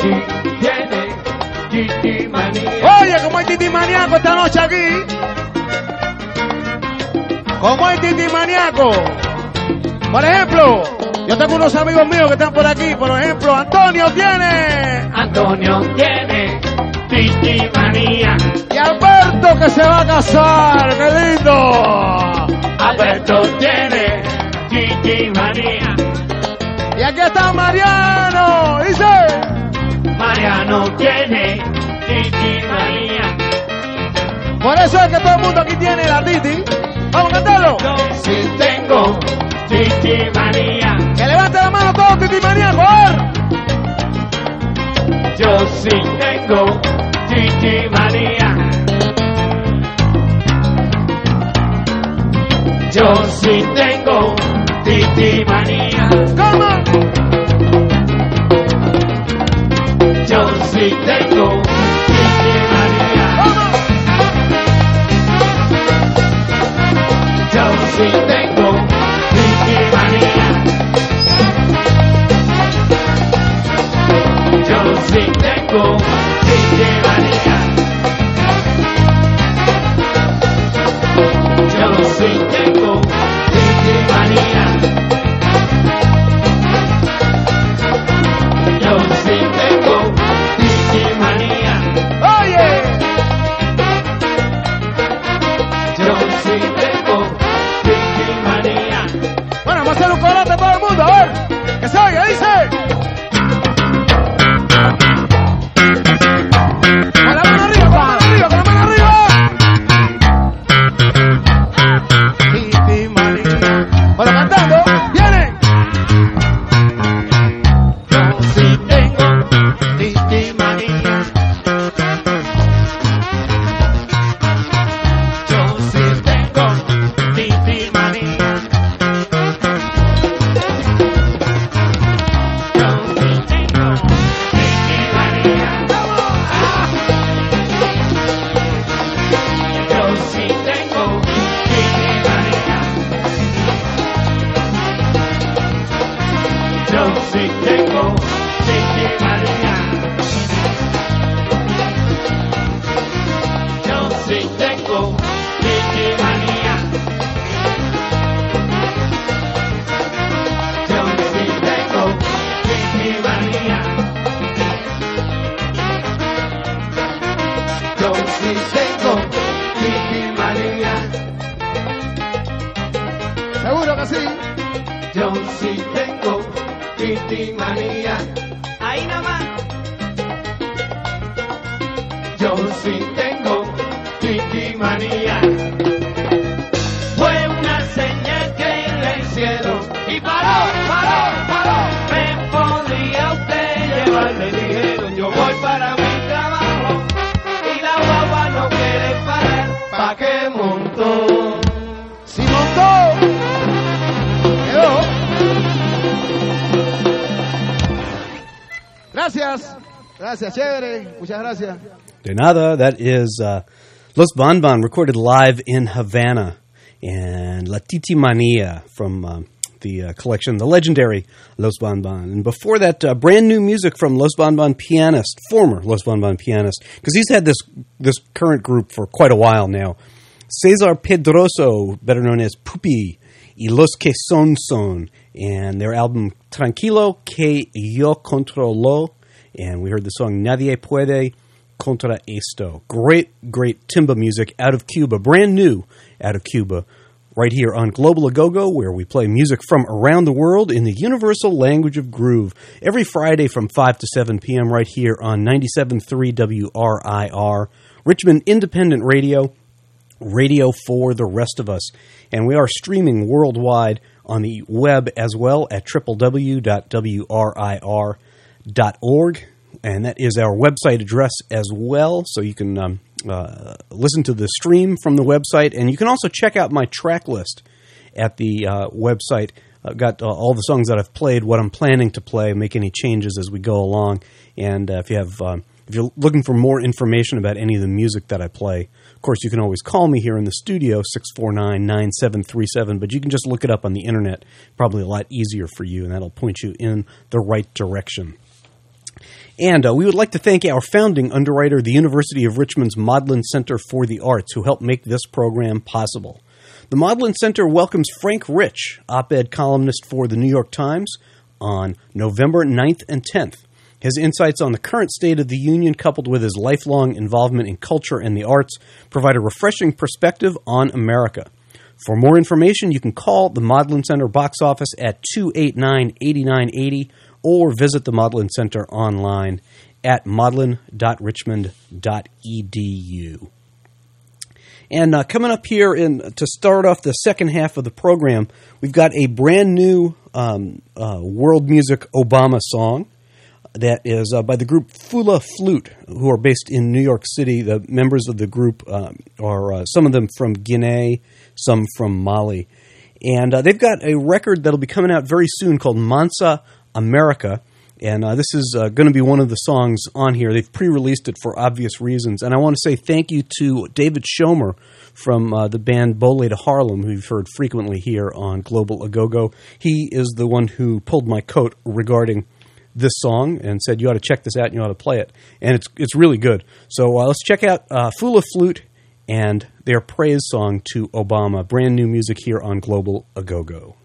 Titi tiene Titi manía. Oye, como hay Titi maníaco esta noche aquí. Como hay Titi maníaco. Por ejemplo, yo tengo unos amigos míos que están por aquí. Por ejemplo, Antonio tiene. Antonio tiene Titi manía. Y Alberto que se va a casar. ¡Qué lindo! Alberto tiene Titi manía. Y aquí está Mariano. Dice. Mariano tiene Titi manía. Por eso es que todo el mundo aquí tiene la Titi. Vamos a cantarlo. Yo sí tengo Titi manía. Que levante la mano todos Titi maníaco. A ver. Yo sí tengo Titi manía. Yo sí tengo Titi manía. ¿Cómo? Yo sí tengo Titi manía. ¿Cómo? Yo sí tengo Titi manía. Yo sí tengo Titi manía. Yo sí tengo Titi manía. Yo sí tengo Titi manía. Oye. Yo sí tengo Titi manía. Bueno, vamos a hacer un corote a todo el mundo. A ver. Que se oiga, dice. Con la mano arriba, con la mano arriba, con la mano arriba. Titi manía. Bueno, cantando. Viene. Yo sí tengo Titi manía. Yo sí tengo Titi manía. Yo sí tengo Titi manía. Yo sí tengo Titi manía. Yo sí tengo Titi manía. Yo sí tengo Titi manía. Yo sí tengo Titi manía. Yo sí tengo Titi manía. Seguro que sí. Yo sí tengo Titi manía. Ahí nomás. Yo sí tengo Titi manía. Fue una señal que le hicieron y paró, paró, paró. Me podría usted llevar, le dijeron, yo voy para mi trabajo y la guagua no quiere parar. ¿Pa' qué montó? Si montó. Quedó. Gracias. Gracias, chévere. Muchas gracias. De nada. That is uh, Los Bon Bon recorded live in Havana, and La Titi Mania from uh, the uh, collection, the legendary Los Bon Bon. And before that, uh, brand new music from Los Bon Bon pianist, former Los Bon Bon pianist, because he's had this this current group for quite a while now. Cesar Pedroso, better known as Pupi, y Los Que Son Son, and their album Tranquilo que yo controlo, and we heard the song Nadie Puede Contra Esto. Great, great timba music out of Cuba, brand new out of Cuba, right here on Global Agogo, where we play music from around the world in the universal language of groove, every Friday from five to seven p.m. right here on ninety-seven point three W R I R, Richmond Independent Radio, radio for the rest of us. And we are streaming worldwide on the web as well at w w w dot w r i r dot org. And that is our website address as well, so you can um, uh, listen to the stream from the website. And you can also check out my track list at the uh, website. I've got uh, all the songs that I've played, what I'm planning to play, make any changes as we go along. And uh, if you have, um, if you're looking for more information about any of the music that I play, of course, you can always call me here in the studio, six four nine, nine seven three seven, but you can just look it up on the internet. Probably a lot easier for you, and that'll point you in the right direction. And uh, we would like to thank our founding underwriter, the University of Richmond's Maudlin Center for the Arts, who helped make this program possible. The Maudlin Center welcomes Frank Rich, op-ed columnist for the New York Times, on November ninth and tenth. His insights on the current state of the Union, coupled with his lifelong involvement in culture and the arts, provide a refreshing perspective on America. For more information, you can call the Maudlin Center box office at two eight nine, eight nine eight zero or visit the Maudlin Center online at maudlin dot richmond dot e d u. And uh, coming up here in, to start off the second half of the program, we've got a brand new um, uh, world music Obama song that is uh, by the group Fula Flute, who are based in New York City. The members of the group um, are uh, some of them from Guinea, some from Mali. And uh, they've got a record that'll be coming out very soon called Mansa America. And uh, this is uh, going to be one of the songs on here. They've pre-released it for obvious reasons. And I want to say thank you to David Schomer from uh, the band Bole to Harlem, who you've heard frequently here on Global Agogo. He is the one who pulled my coat regarding this song and said, you ought to check this out and you ought to play it. And it's it's really good. So uh, let's check out uh, Fula Flute and their praise song to Obama. Brand new music here on Global Agogo.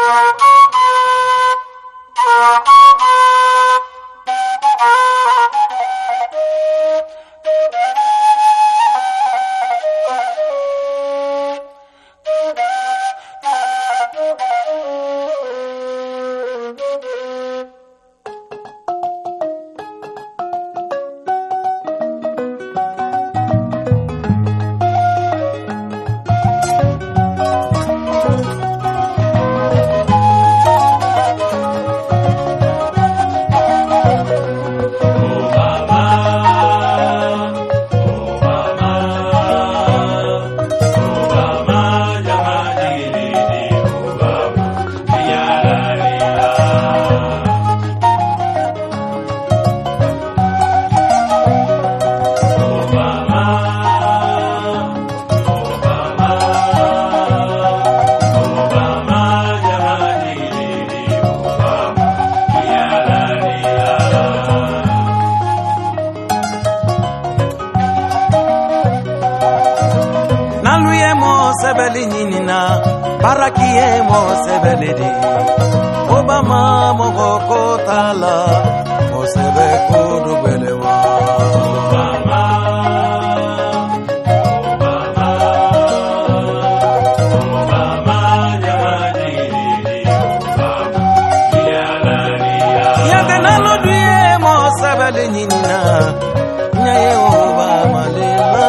Obama mogoko tala mosebe kudu belewa Obama Obama Obama yamani Obama yalania yagana lodie mosebe lenyina nyaye Obama lela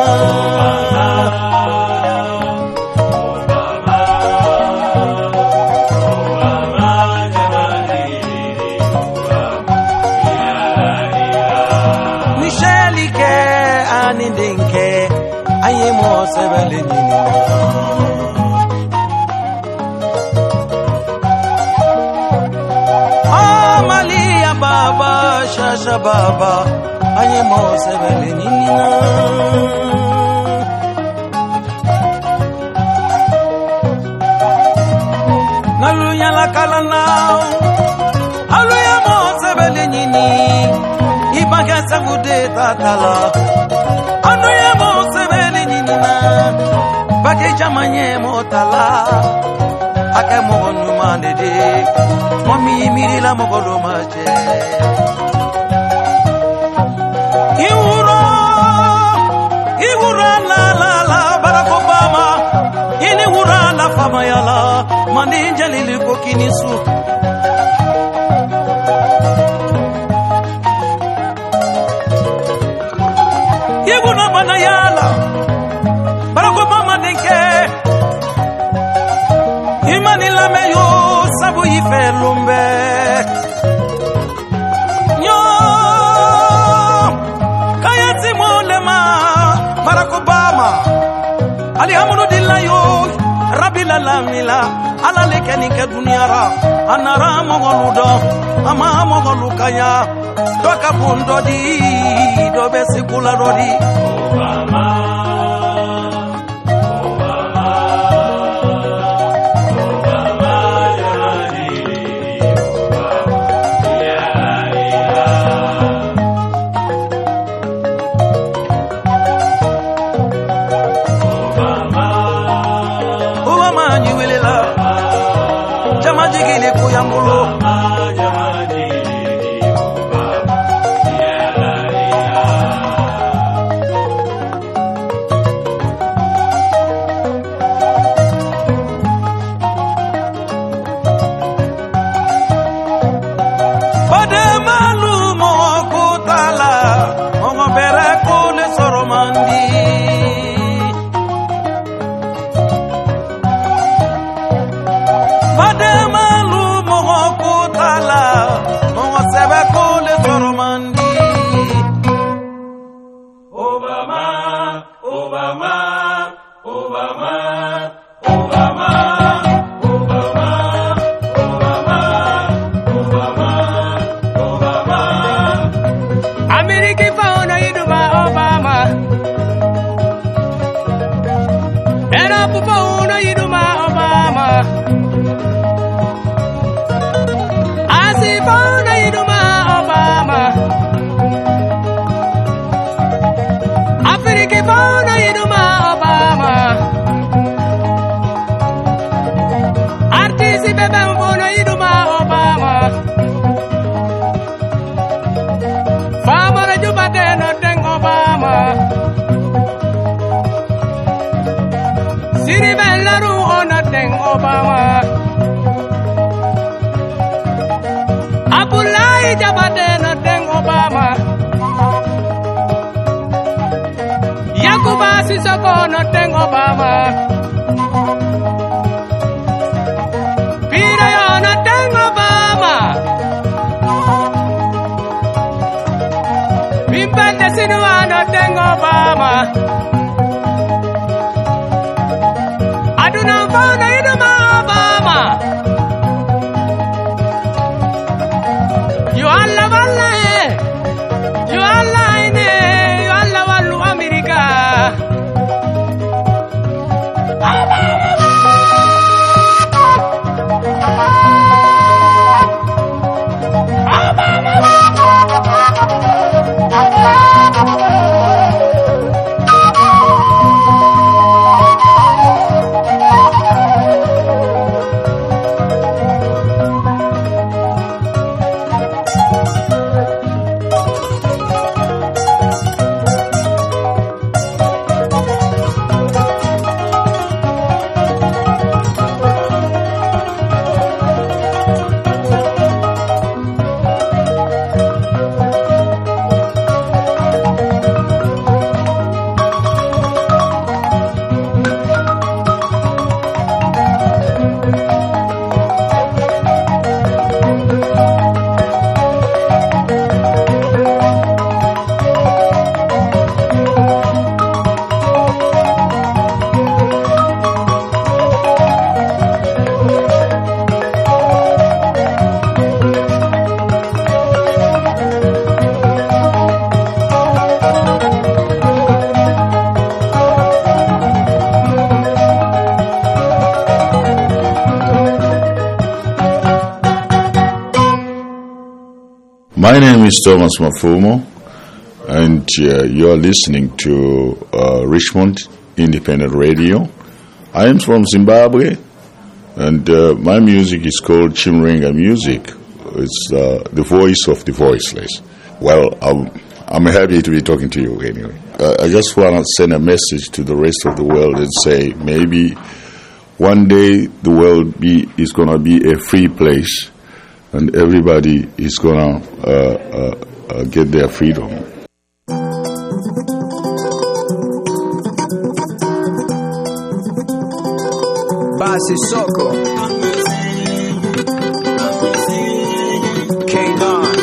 Amalia Baba Shasha Baba Ayemo Sebelinina Naluya la Kalana Aluya Mo Sebelinini Ibaka Sabude Tatala Anuya Mo Sebelinina Bake Jamanye Motala Ake Mogonu Mandede Momi Mirila Mogolo Maje Iura Iura la la la Barack Obama Ini Ura la fama yala Mandinja lili kokinisu Iura bana yala Barack Obama denke Imani la meyo sabu ife lumbe Nyo Kayati mulema Barack Obama Ali hamudu dillayo Rabbi la lamila Ala leke nike duniara Anara mogoludo Ama mogolukaya Doka bundo di Dobe sikula dodi Obama Obama, Obama, Obama, Obama, Obama, Obama, Obama. America found a Iduma Obama. Europe found a Iduma Obama. Asia found a Iduma Obama. Africa found a Iduma Obama. Artist Bebe found a Iduma Obama. Farmer Jubate nothing Obama. Siri Bellaru or nothing Obama. Abulai Jabate nothing Obama. Yakuba Sisoko nothing Obama. Pirayo nothing Obama. Bimbande Sinua nothing Obama. Aduna Fana Iduma Obama. You all love Allah. You all line. You all love Allu America. My name is Thomas Mafumo, and uh, you're listening to uh, Richmond Independent Radio. I am from Zimbabwe, and uh, my music is called Chimrenga Music. It's uh, the voice of the voiceless. Well, I'm, I'm happy to be talking to you anyway. Uh, I just want to send a message to the rest of the world and say maybe one day the world be is going to be a free place, and everybody is going to uh, uh, uh, get their freedom. Basi Soko, King Khan.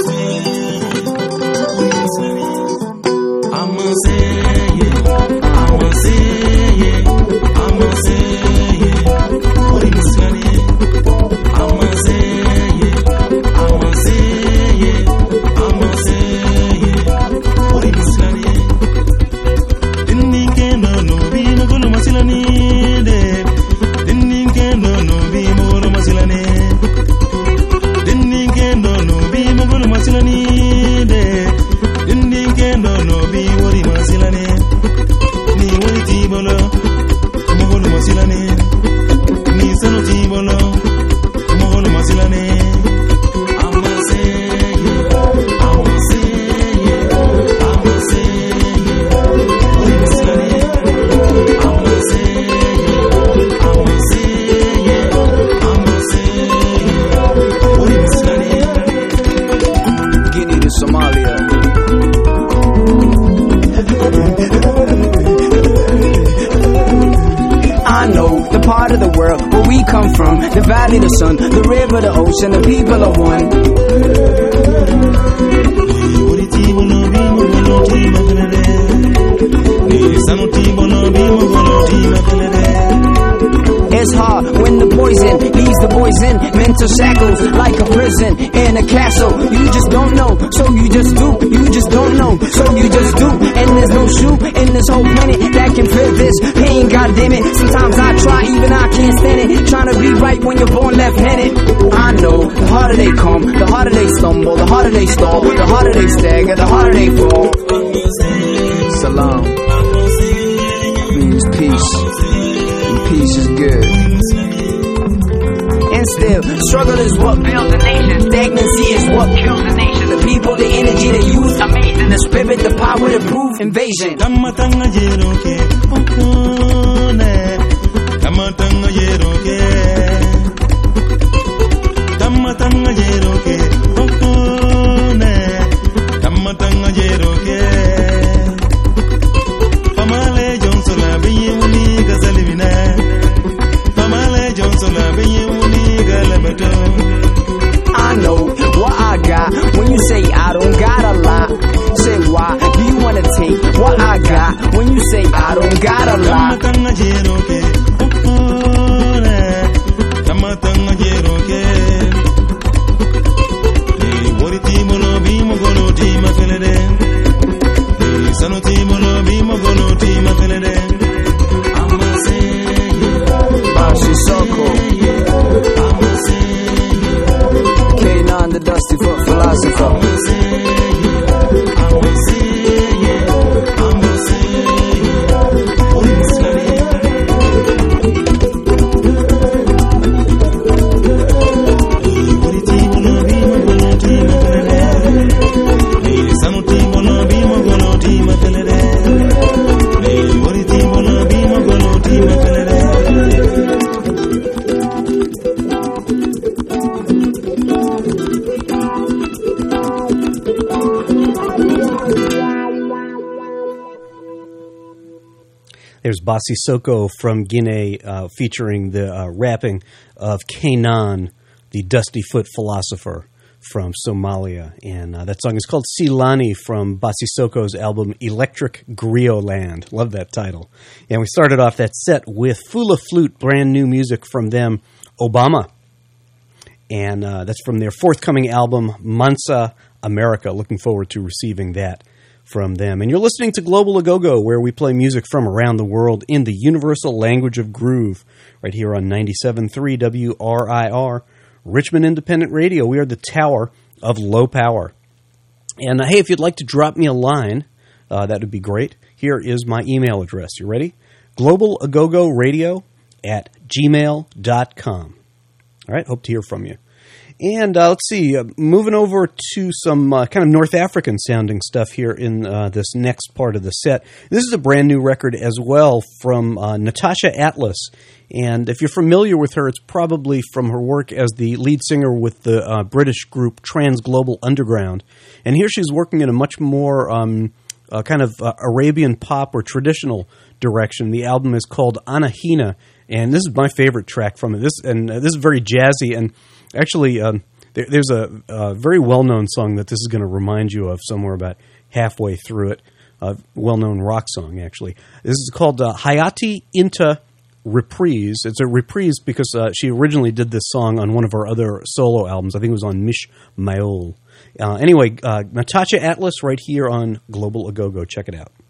I'ma say it, I'ma say it, I'ma say it. What are you saying? I'ma say it, I'ma say it, I'ma say it. What are you saying? Didn't get no no be no gonna masilani de. Didn't get no no be no gonna masilani. Didn't get no no be no gonna masilani de. Didn't get no no be worry masilani. Ni worry tibolo, mo gonna masilani. Ni sano tibolo, mo gonna masilani. I'ma say it, I'ma say it, I'ma say it. Worry masilani. I'ma say it, I'ma say it, I'ma say it. Worry masilani. Guinea to Somalia. I know the part of the world where we come from, the valley, the sun, the river, the ocean, the people are one. It's hard when the poison leaves the boys in mental shackles like a prison in a castle. You just don't know, so you just do. You just don't know, so you just do. And there's no shoe in this whole planet that can fit this pain. God damn it, sometimes I try, even I can't stand it. Trying to be right when you're born left-handed. I know, the harder they come, the harder they stumble, the harder they stall, the harder they stagger, the harder they fall. Salam means peace, and peace is good. And still, struggle is what builds a nation. Stagnancy is what kills a nation. The people, the energy they use, amazing. The spirit, the power to prove invasion. I know what I got. When you say I don't got a lot, say why do you wanna take what I got? When you say I don't got a lot. K nine, the Dusty Foot Philosopher. There's Bassi Soko from Guinea uh, featuring the uh, rapping of Kenan, the Dusty Foot Philosopher from Somalia. And uh, that song is called Silani from Bassi Soko's album Electric Griot Land. Love that title. And we started off that set with Fula Flute, brand new music from them, Obama. And uh, that's from their forthcoming album, Mansa America. Looking forward to receiving that from them. And you're listening to Global Agogo, where we play music from around the world in the universal language of groove, right here on ninety-seven point three W R I R, Richmond Independent Radio. We are the tower of low power. And uh, hey, if you'd like to drop me a line, uh, that would be great. Here is my email address. You ready? globalagogoradio at gmail dot com. All right, hope to hear from you. And uh, let's see, uh, moving over to some uh, kind of North African sounding stuff here in uh, this next part of the set. This is a brand new record as well from uh, Natasha Atlas. And if you're familiar with her, it's probably from her work as the lead singer with the uh, British group Trans Global Underground. And here she's working in a much more um, uh, kind of uh, Arabian pop or traditional direction. The album is called Anahina, and this is my favorite track from it. This and uh, this is very jazzy, and actually um, there, there's a, a very well-known song that this is going to remind you of somewhere about halfway through it. A well-known rock song, actually. This is called uh, Hayati Inta Reprise. It's a reprise because uh, she originally did this song on one of her other solo albums. I think it was on Mish Mayol. Uh, anyway, uh, Natasha Atlas right here on Global Agogo. Check it out.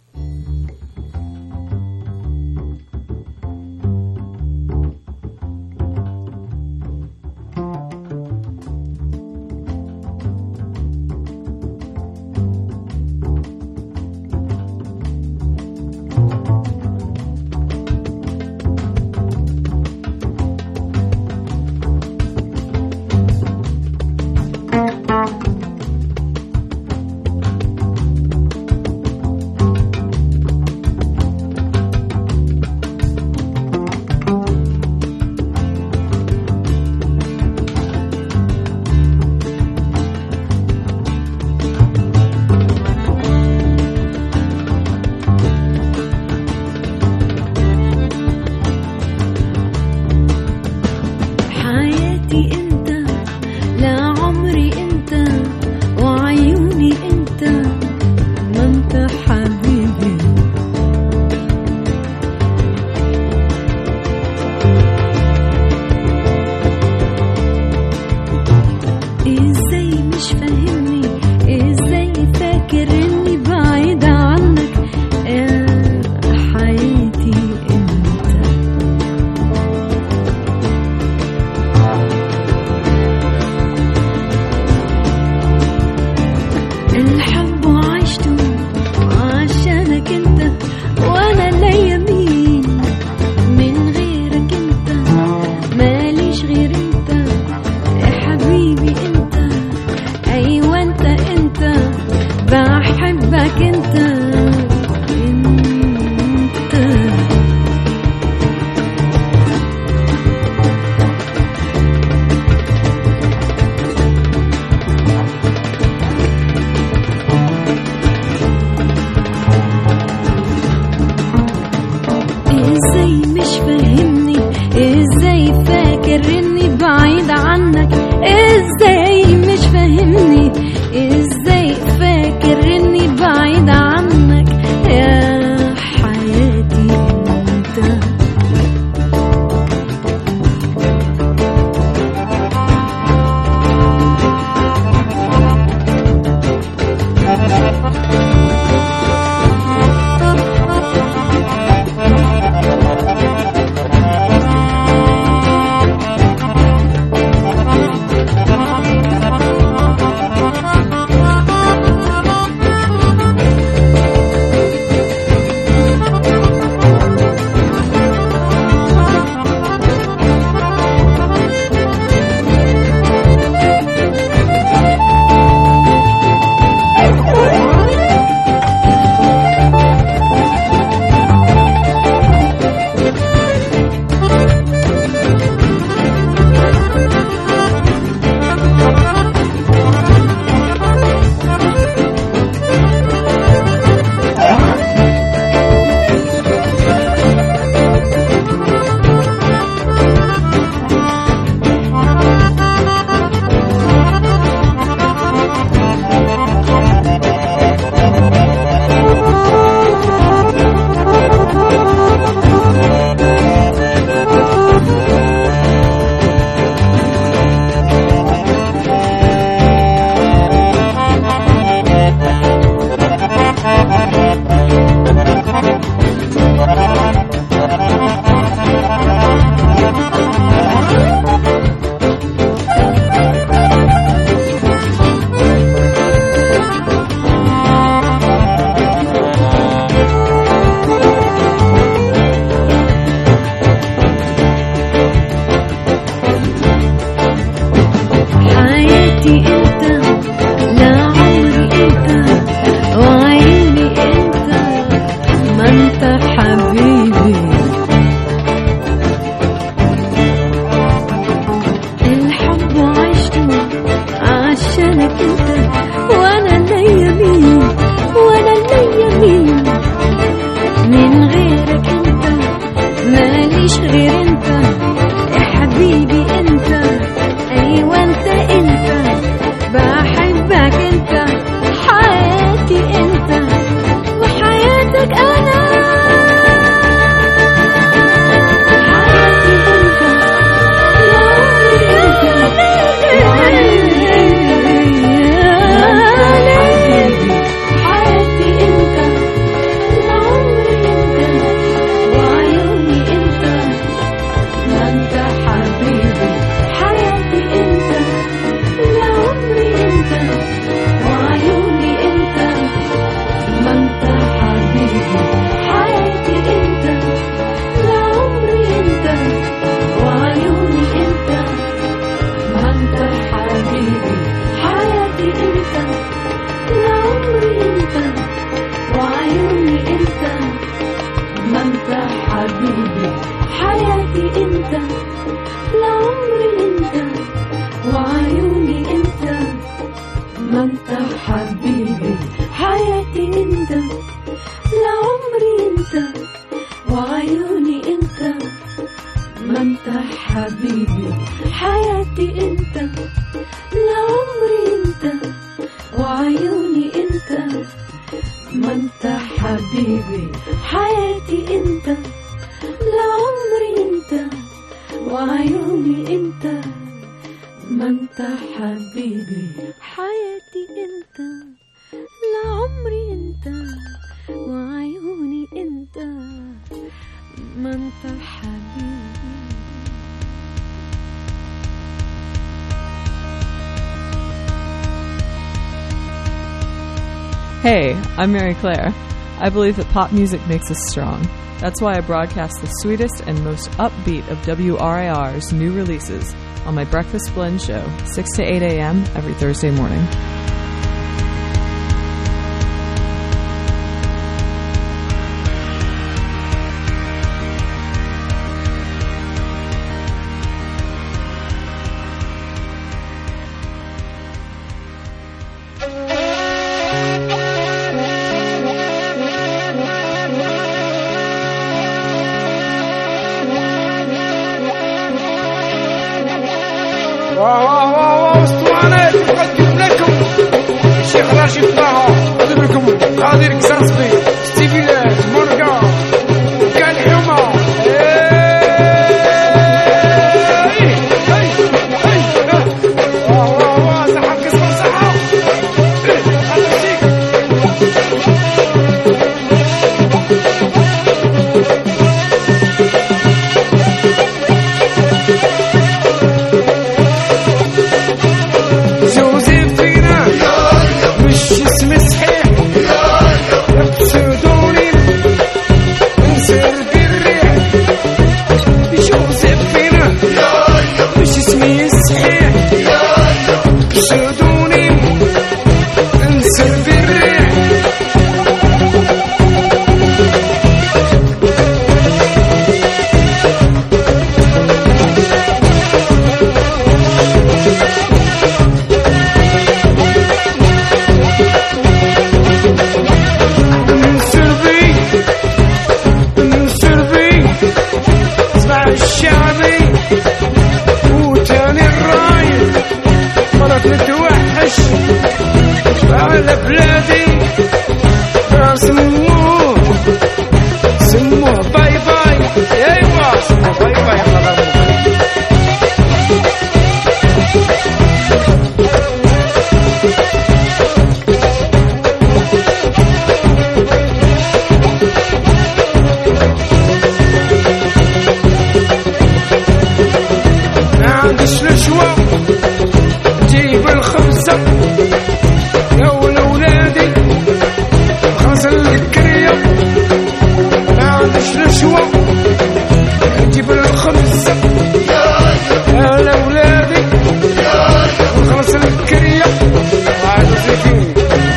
ازاي مش فاهمني ازاي فاكر اني بعيد عنك ازاي مش فاهمني ازاي فاكر اني بعيد عنك يا حياتي انت Hey, I'm Mary Claire. I believe that pop music makes us strong. That's why I broadcast the sweetest and most upbeat of W R I R's new releases on my Breakfast Blend show, six to eight a.m. every Thursday morning. الديوانات نقدم لكم الشيخ راشد طه نقدم لكم قادر قصاصبي ستيفي مورغان كان حمى على بلادي سموه سموه باي باي ايوا سموه باي باي ما عنديش رشوة جيب الخبزة يا ولولادي غسل الكرية ما عنديش رشوة جيب الخبزة يا ولولادي غسل الكرية وعادوا زيتين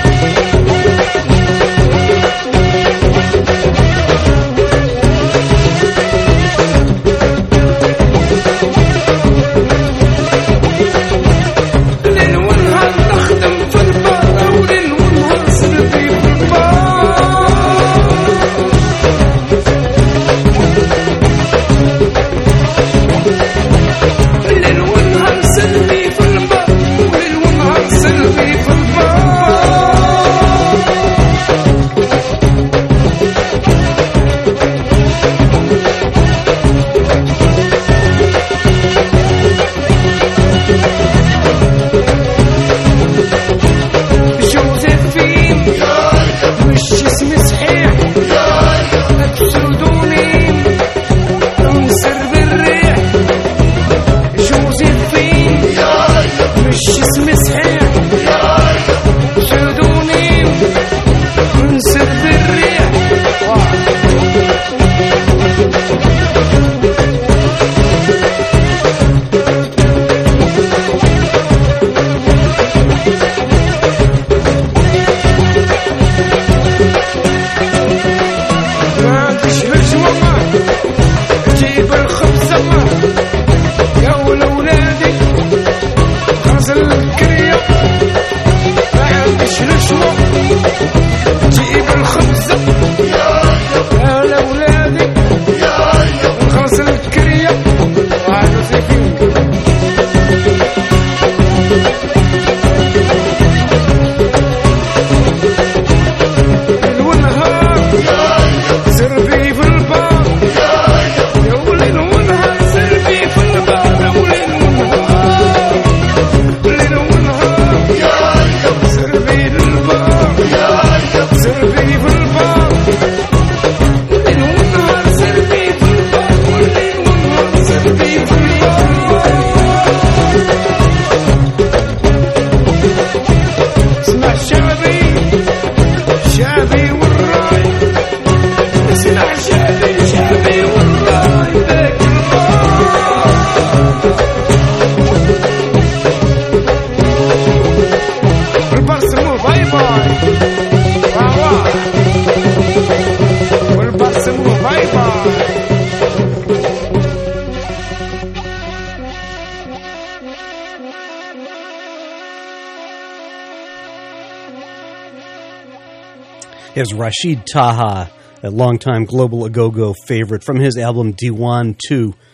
Is Rashid Taha, a longtime Global Agogo favorite from his album Diwan two,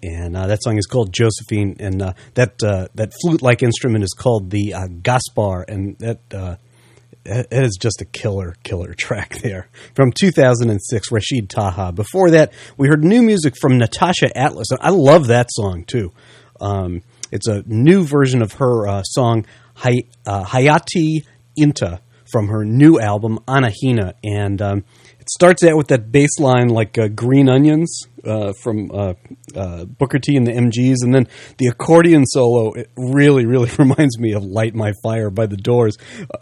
And uh, that song is called Josephine, and uh, that uh, that flute-like instrument is called the uh, Gaspar, and that uh, it is just a killer, killer track there. From two thousand six, Rashid Taha. Before that, we heard new music from Natasha Atlas. I love that song, too. Um, it's a new version of her uh, song, Hay- uh, Hayati Inta, from her new album, Anahina. And um, it starts out with that bass line like uh, Green Onions uh, from uh, uh, Booker T and the M Gs. And then the accordion solo, it really, really reminds me of Light My Fire by The Doors.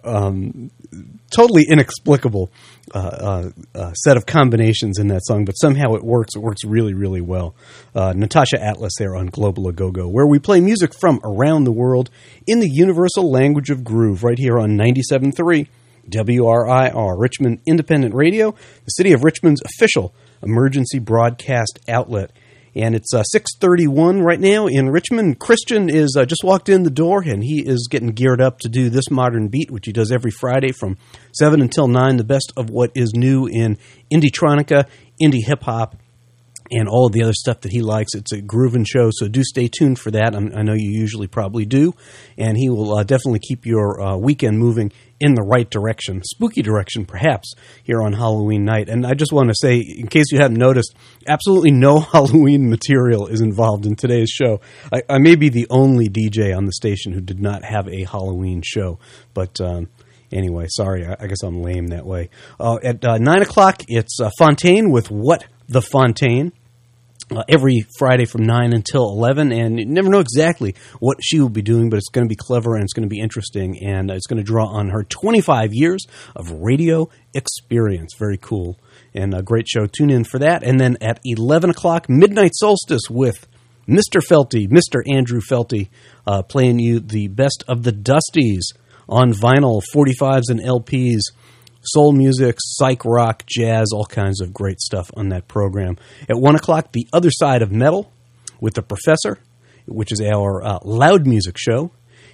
Um, totally inexplicable uh, uh, uh, set of combinations in that song, but somehow it works. It works really, really well. Uh, Natasha Atlas there on Global A Go-Go, where we play music from around the world in the universal language of groove, right here on ninety-seven point three W R I R, Richmond Independent Radio, the city of Richmond's official emergency broadcast outlet. And it's uh, six thirty-one right now in Richmond. Christian is uh, just walked in the door, and he is getting geared up to do This Modern Beat, which he does every Friday from seven until nine, the best of what is new in indie-tronica, indie hip-hop, and all of the other stuff that he likes. It's a groovin' show, so do stay tuned for that. I'm, I know you usually probably do, and he will uh, definitely keep your uh, weekend moving in the right direction, spooky direction perhaps, here on Halloween night. And I just want to say, in case you haven't noticed, absolutely no Halloween material is involved in today's show. I, I may be the only D J on the station who did not have a Halloween show, but um, anyway, sorry, I, I guess I'm lame that way. Uh, at uh, nine o'clock, it's uh, Fontaine with What the Fontaine. Uh, every Friday from nine until eleven, and you never know exactly what she will be doing, but it's going to be clever and it's going to be interesting, and it's going to draw on her twenty-five years of radio experience. Very cool, and a great show. Tune in for that. And then at eleven o'clock, Midnight Solstice with Mister Felty, Mister Andrew Felty, uh, playing you the best of the Dusties on vinyl, forty-fives and L Ps. Soul music, psych rock, jazz, all kinds of great stuff on that program. At one o'clock, The Other Side of Metal with The Professor, which is our uh, loud music show.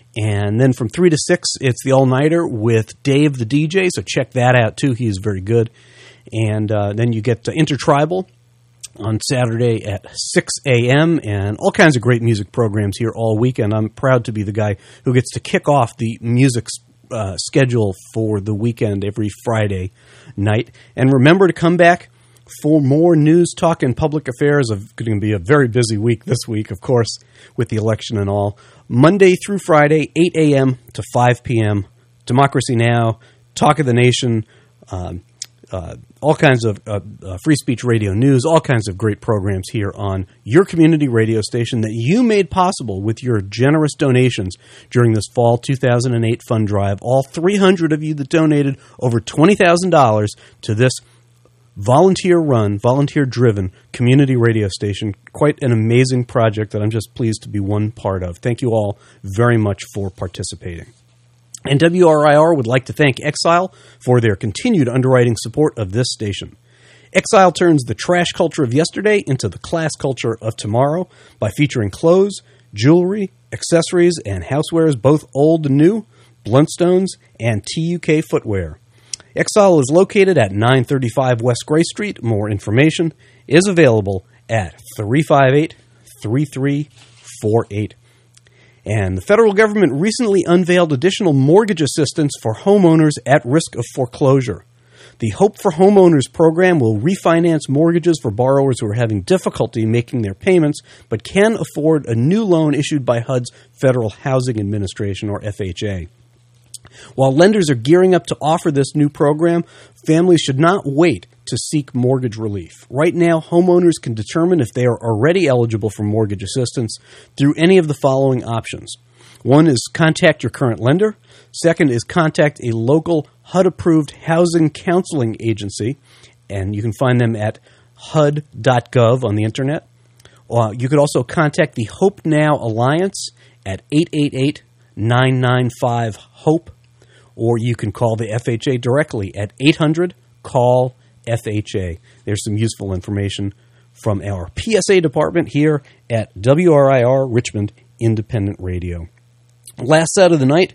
And then from three to six, it's The All-Nighter with Dave the D J, so check that out too. He is very good. And uh, then you get to Intertribal on Saturday at six a.m. and all kinds of great music programs here all weekend. I'm proud to be the guy who gets to kick off the music Uh, schedule for the weekend every Friday night. And remember to come back for more news, talk, and public affairs. It's going to be a very busy week this week, of course, with the election and all. Monday through Friday, eight a.m. to five p.m., Democracy Now!, Talk of the Nation, um, uh, all kinds of uh, uh, free speech radio news, all kinds of great programs here on your community radio station that you made possible with your generous donations during this fall two thousand eight fund drive. All three hundred of you that donated over twenty thousand dollars to this volunteer-run, volunteer-driven community radio station. Quite an amazing project that I'm just pleased to be one part of. Thank you all very much for participating. And W R I R would like to thank Exile for their continued underwriting support of this station. Exile turns the trash culture of yesterday into the class culture of tomorrow by featuring clothes, jewelry, accessories, and housewares, both old and new, Bluntstones, and T U K footwear. Exile is located at nine thirty-five West Gray Street. More information is available at three five eight, three three four eight. And the federal government recently unveiled additional mortgage assistance for homeowners at risk of foreclosure. The Hope for Homeowners program will refinance mortgages for borrowers who are having difficulty making their payments but can afford a new loan issued by H U D's Federal Housing Administration, or F H A. While lenders are gearing up to offer this new program, families should not wait to seek mortgage relief. Right now, homeowners can determine if they are already eligible for mortgage assistance through any of the following options. One is contact your current lender. Second is contact a local H U D-approved housing counseling agency, and you can find them at H U D dot gov on the internet. Uh, you could also contact the Hope Now Alliance at eight eight eight, nine nine five, HOPE, or you can call the F H A directly at eight hundred, call F H A. There's some useful information from our P S A department here at W R I R Richmond Independent Radio. Last set of the night,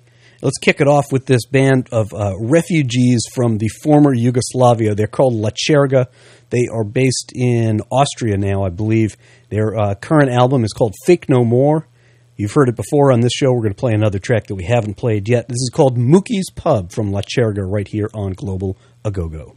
Let's kick it off with this band of uh, refugees from the former Yugoslavia. They're called La Cherga. They are based in Austria now, I believe. Their uh, current album is called Fake No More. You've heard it before on this show. We're going to play another track that we haven't played yet. This is called Mookie's Pub from La Cherga right here on Global A-Go-Go.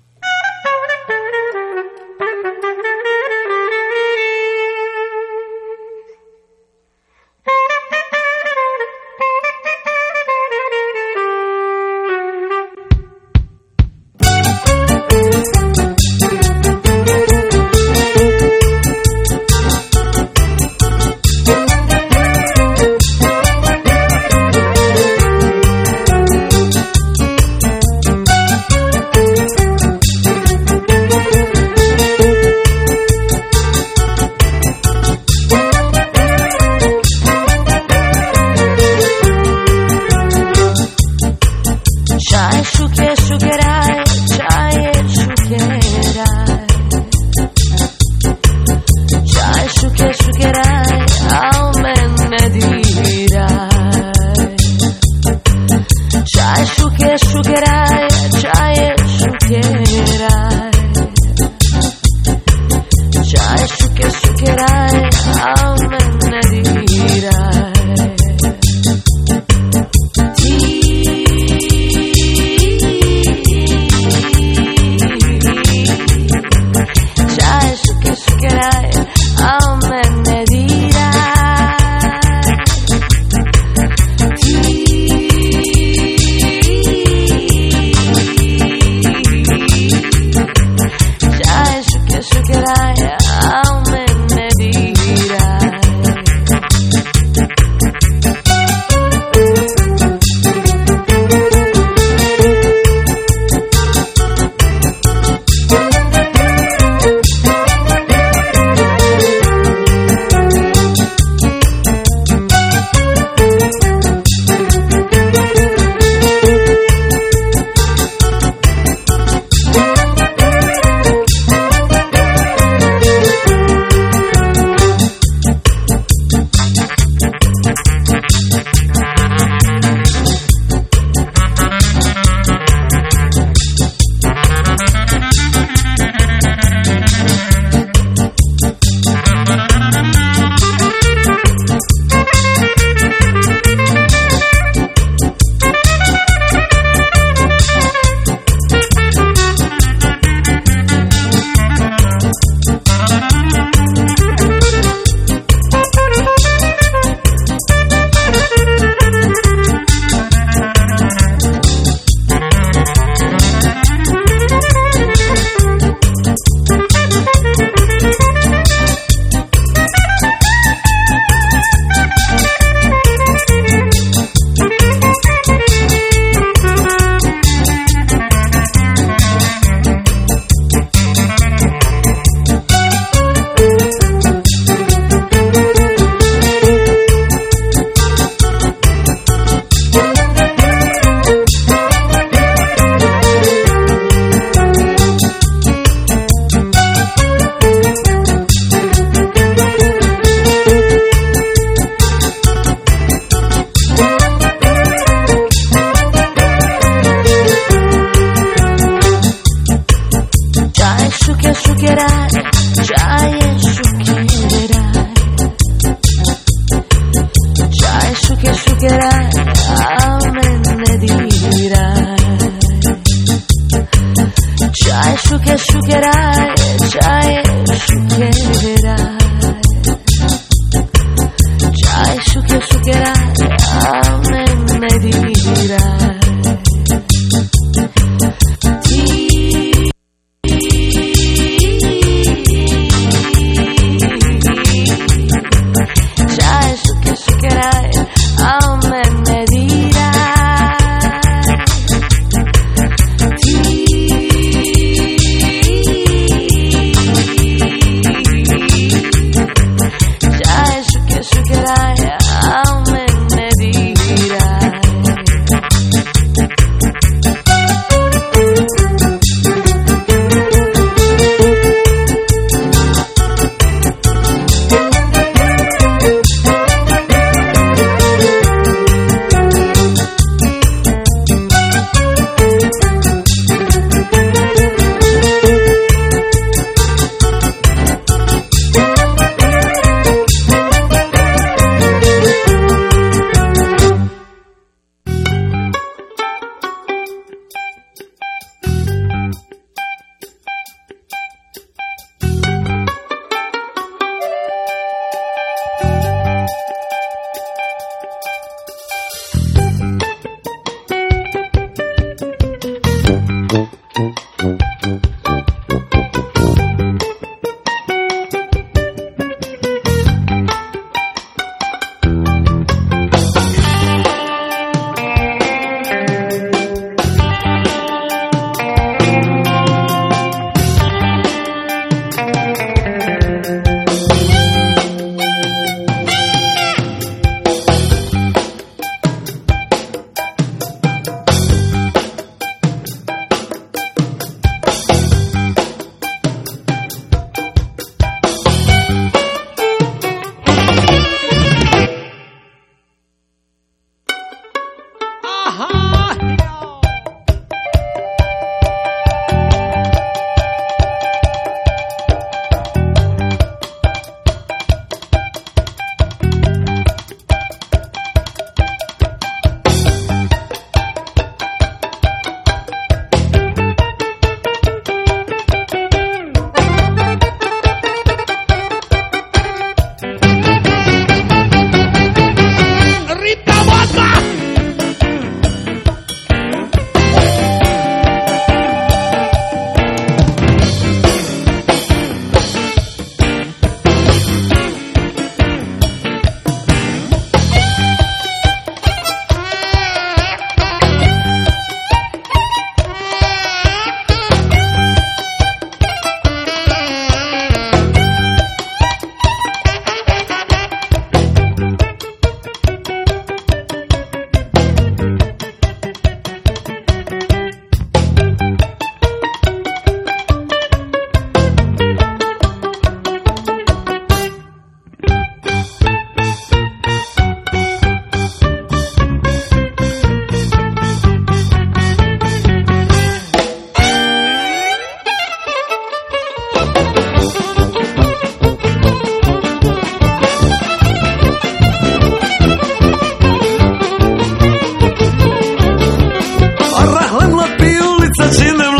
Amen.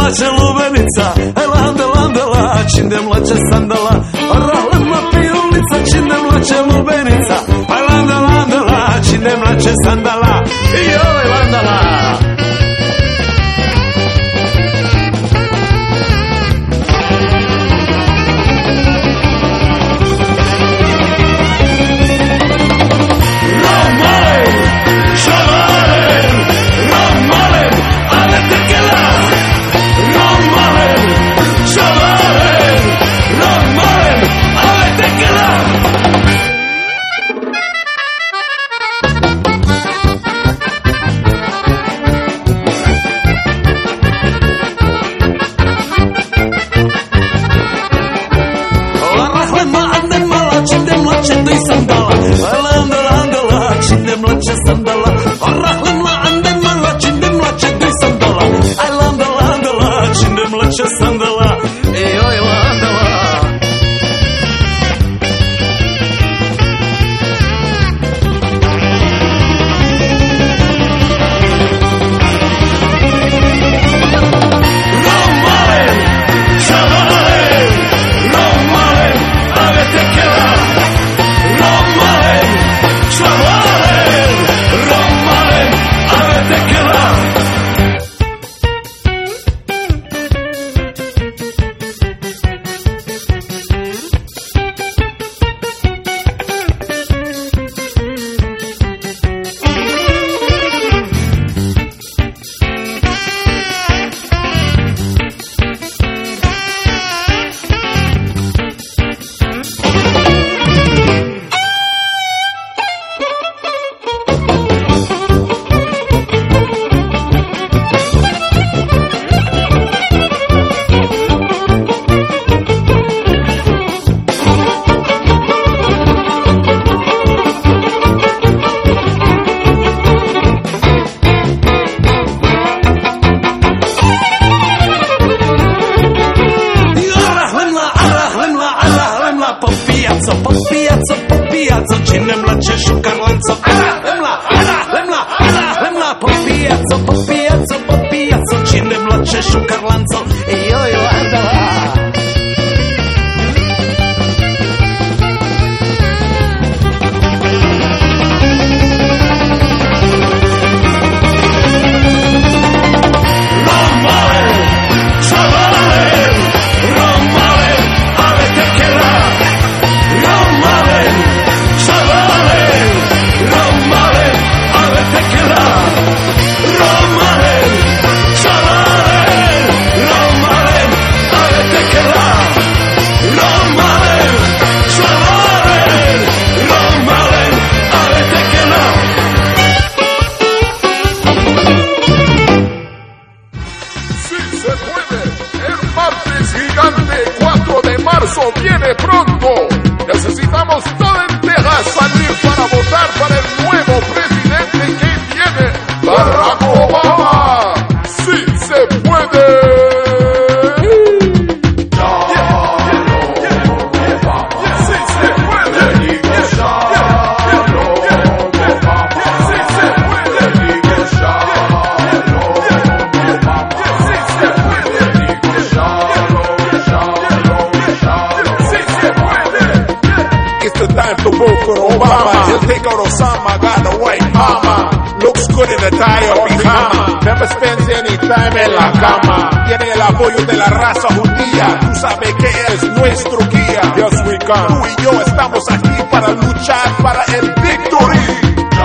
mlađa lubenica, aj landa, landa, la, činde mlađa sandala, rahladna pijulnica, činde mlađa lubenica, aj landa, landa, la, činde mlađa sandala, i oj landa, la. Sandala, ej, oj, landala. Romalen, Chavalen, Romalen, ave tequila. Romalen, Chavalen, Romalen, ave tequila. Tú y yo estamos aquí para luchar para el victory.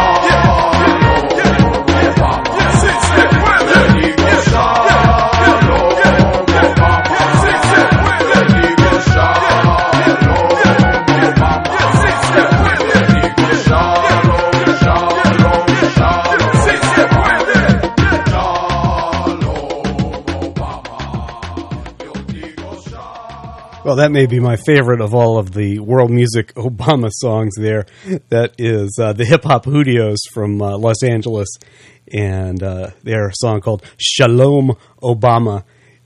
Well, that may be my favorite of all of the world music Obama songs there. That is uh, the Hip Hop Hootios from uh, Los Angeles, and uh, their song called Shalom Obama.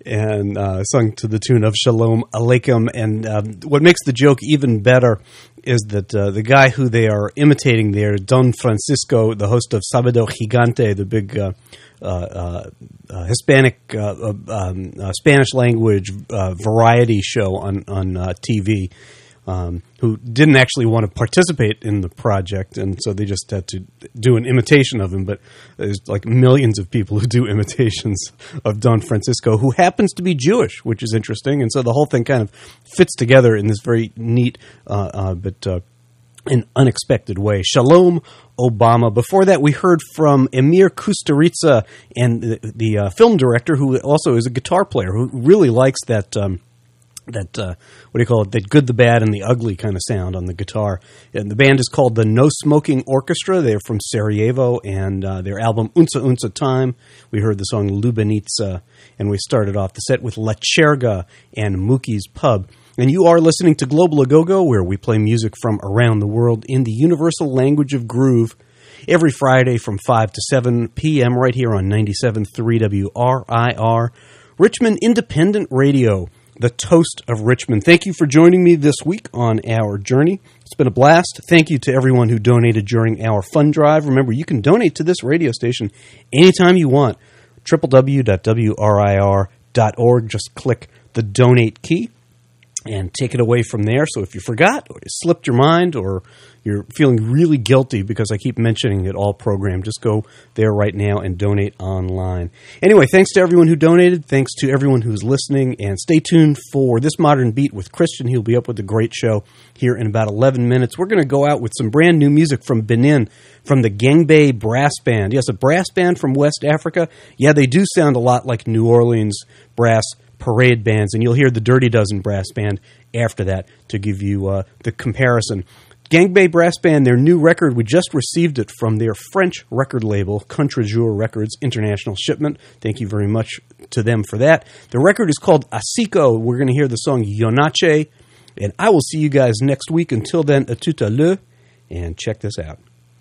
and uh, sung to the tune of Shalom Aleichem. And um, what makes the joke even better is that uh, the guy who they are imitating there, Don Francisco, the host of Sábado Gigante, the big uh, uh, uh, uh, Hispanic, uh, um, uh, Spanish language uh, variety show on, on uh, T V, Um, who didn't actually want to participate in the project, and so they just had to do an imitation of him. But there's like millions of people who do imitations of Don Francisco, who happens to be Jewish, which is interesting. And so the whole thing kind of fits together in this very neat uh, uh, but uh, an unexpected way. Shalom Obama. Before that, we heard from Emir Kusturica, and the, the uh, film director, who also is a guitar player, who really likes that um, that, uh, what do you call it, that good, the bad, and the ugly kind of sound on the guitar. And the band is called the No Smoking Orchestra. They're from Sarajevo, and uh, their album Unsa Unsa Time. We heard the song Lubenica, and we started off the set with La Cherga and Mookie's Pub. And you are listening to Global Agogo, where we play music from around the world in the universal language of groove, every Friday from five to seven p.m. right here on ninety-seven point three W R I R, Richmond Independent Radio, the toast of Richmond. Thank you for joining me this week on our journey. It's been a blast. Thank you to everyone who donated during our fund drive. Remember, you can donate to this radio station anytime you want. w w w dot w r i r dot org. Just click the donate key and take it away from there. So if you forgot, or it slipped your mind, or you're feeling really guilty because I keep mentioning it all program, just go there right now and donate online. Anyway, thanks to everyone who donated. Thanks to everyone who's listening. And stay tuned for This Modern Beat with Christian. He'll be up with a great show here in about eleven minutes. We're going to go out with some brand new music from Benin, from the Gangbe Brass Band. Yes, a brass band from West Africa. Yeah, they do sound a lot like New Orleans brass parade bands, and you'll hear the Dirty Dozen Brass Band after that to give you uh, the comparison. Gangbe Brass Band, their new record, we just received it from their French record label, Contre-Jour Records International Shipment. Thank you very much to them for that. The record is called Asiko. We're going to hear the song Yonache, and I will see you guys next week. Until then, a tout à l'heure, and check this out.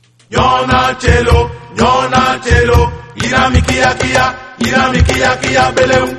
Yonachelo, Yonachelo, Inamikia Kia, Inamikia Kia Beleu.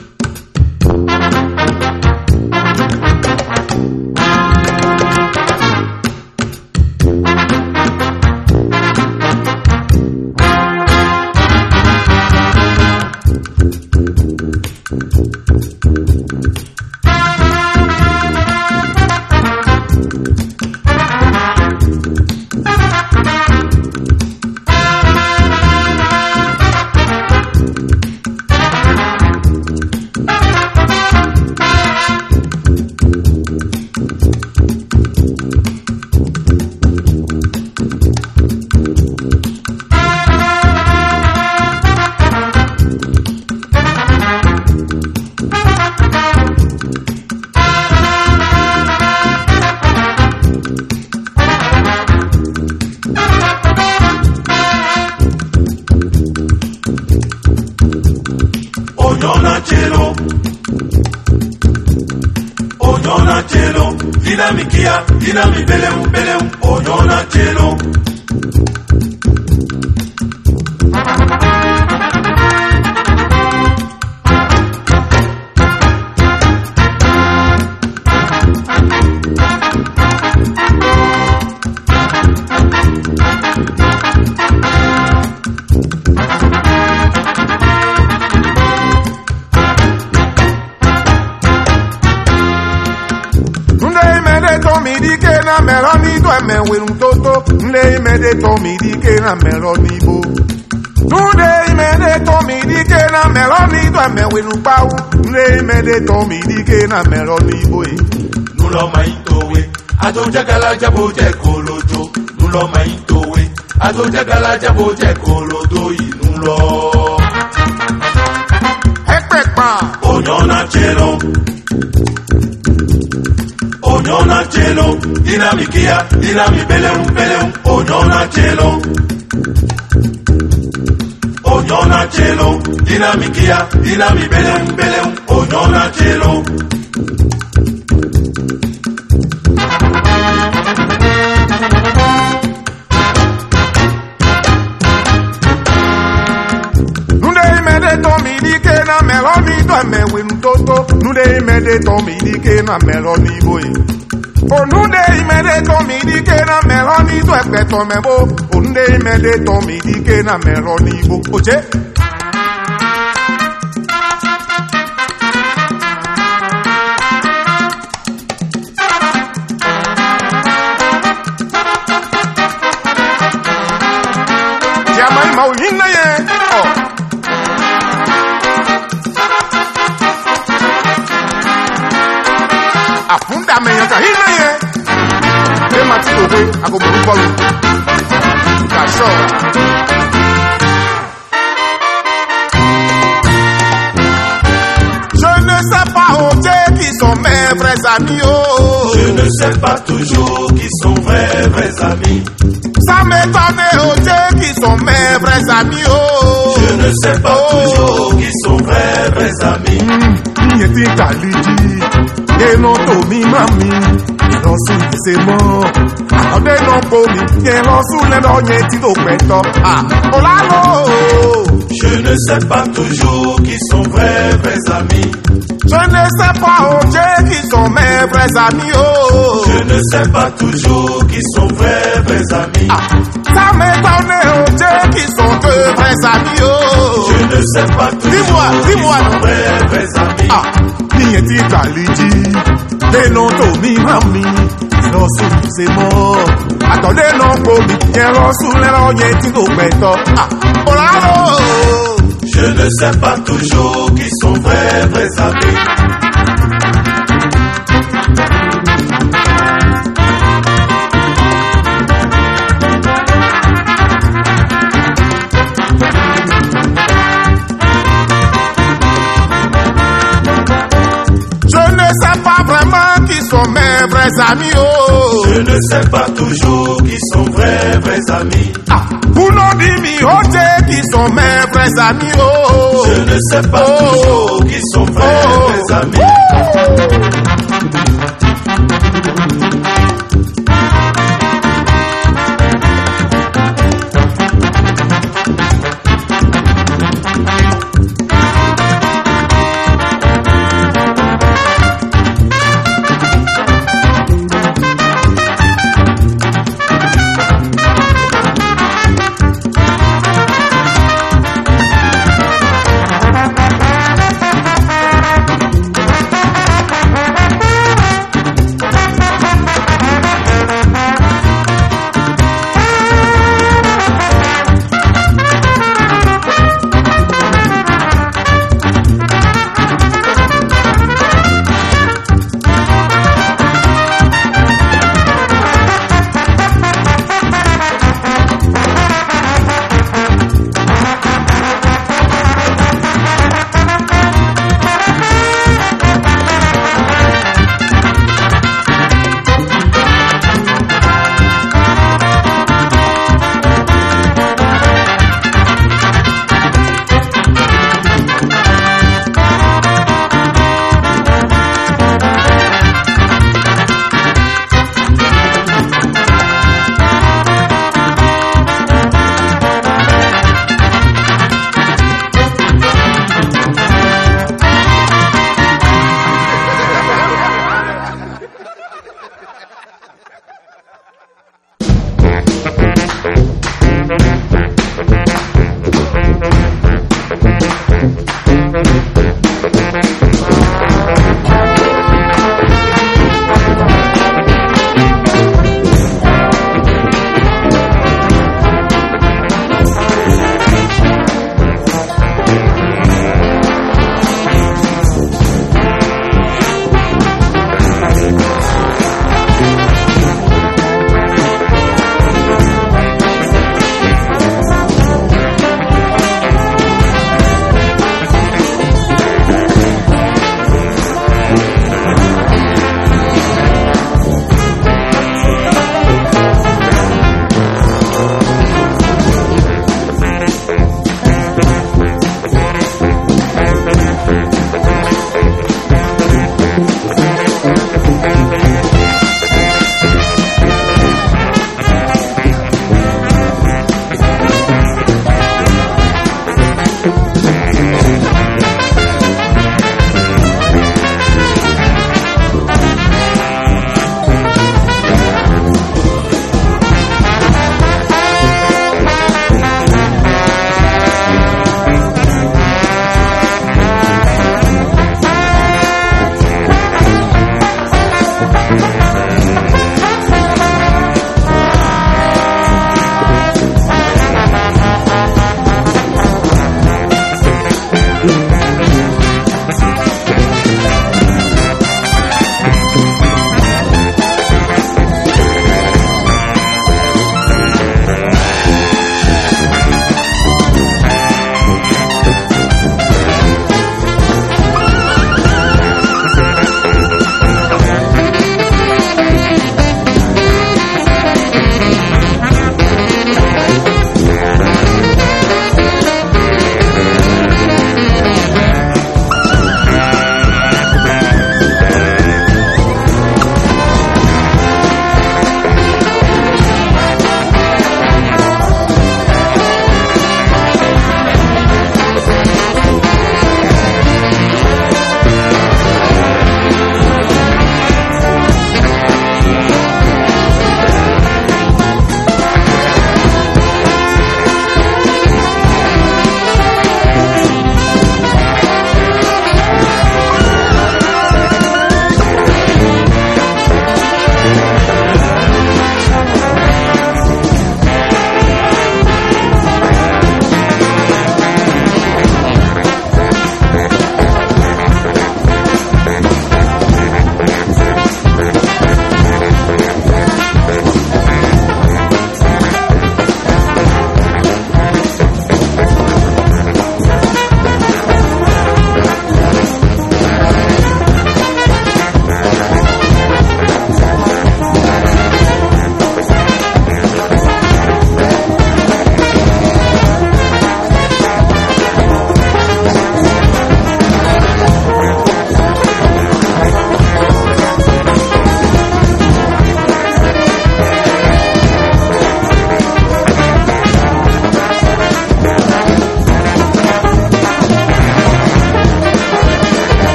Dinamikia, dinami beleu, beleu, onyona chelo. Nde imede to mi dike na meloni bo. Nde imede to mi dike na meloni do me winu pawu. Nde imede to mi dike na meloni bo. Nulo maintowe, ajo jagala jabo je kolojo. Nulo maintowe, ajo jagala jabo je kolodo inulo. Ekpepa, onyona chelo. Onyona chelo, dinamikia, dinami beleu, beleu, onyona chelo. Onyona chelo, dinamikia, dinami beleu, beleu, onyona chelo. Nunde imede to mi dike na meloni do me wenu toto nude imede tomidike na meloni boy onude imede tomidike na meloni to epeto mebo onude imede tomidike na meloni bo oje Jaman maulina ye oh afunda me yaka hina ye e mati owe agobo bolu ka shora je ne sais pas où qui sont mes vrais amis oh je ne sais pas toujours qui sont vrais vrais amis ça m'étonne aux qui sont mes vrais amis oh je ne sais pas oh. toujours qui sont vrais vrais amis Yeti kaliji ye no to mi mami no su se mo ode no po mi ye no su le no yeti do peto ah olalo je ne sais pas toujours qui sont vrais vrais amis je ne sais pas où qui sont mes vrais amis oh je ne sais pas toujours qui sont vrais vrais amis ah ça m'étonne aux qui sont de vrais amis oh je ne sais pas toujours dis-moi dis-moi qui sont vrais vrais amis ah Yeti kaliji le no to mi mami no su se mo atole no po mi yen lo su le lo yeti do peto ah olalo je ne sais pas toujours qui sont vrais vrais amis mes vrais amis oh je ne sais pas toujours qui sont vrais vrais amis ah vous non dit mi oje qui sont mes vrais amis oh je ne sais pas oh. toujours qui sont vrais oh. vrais amis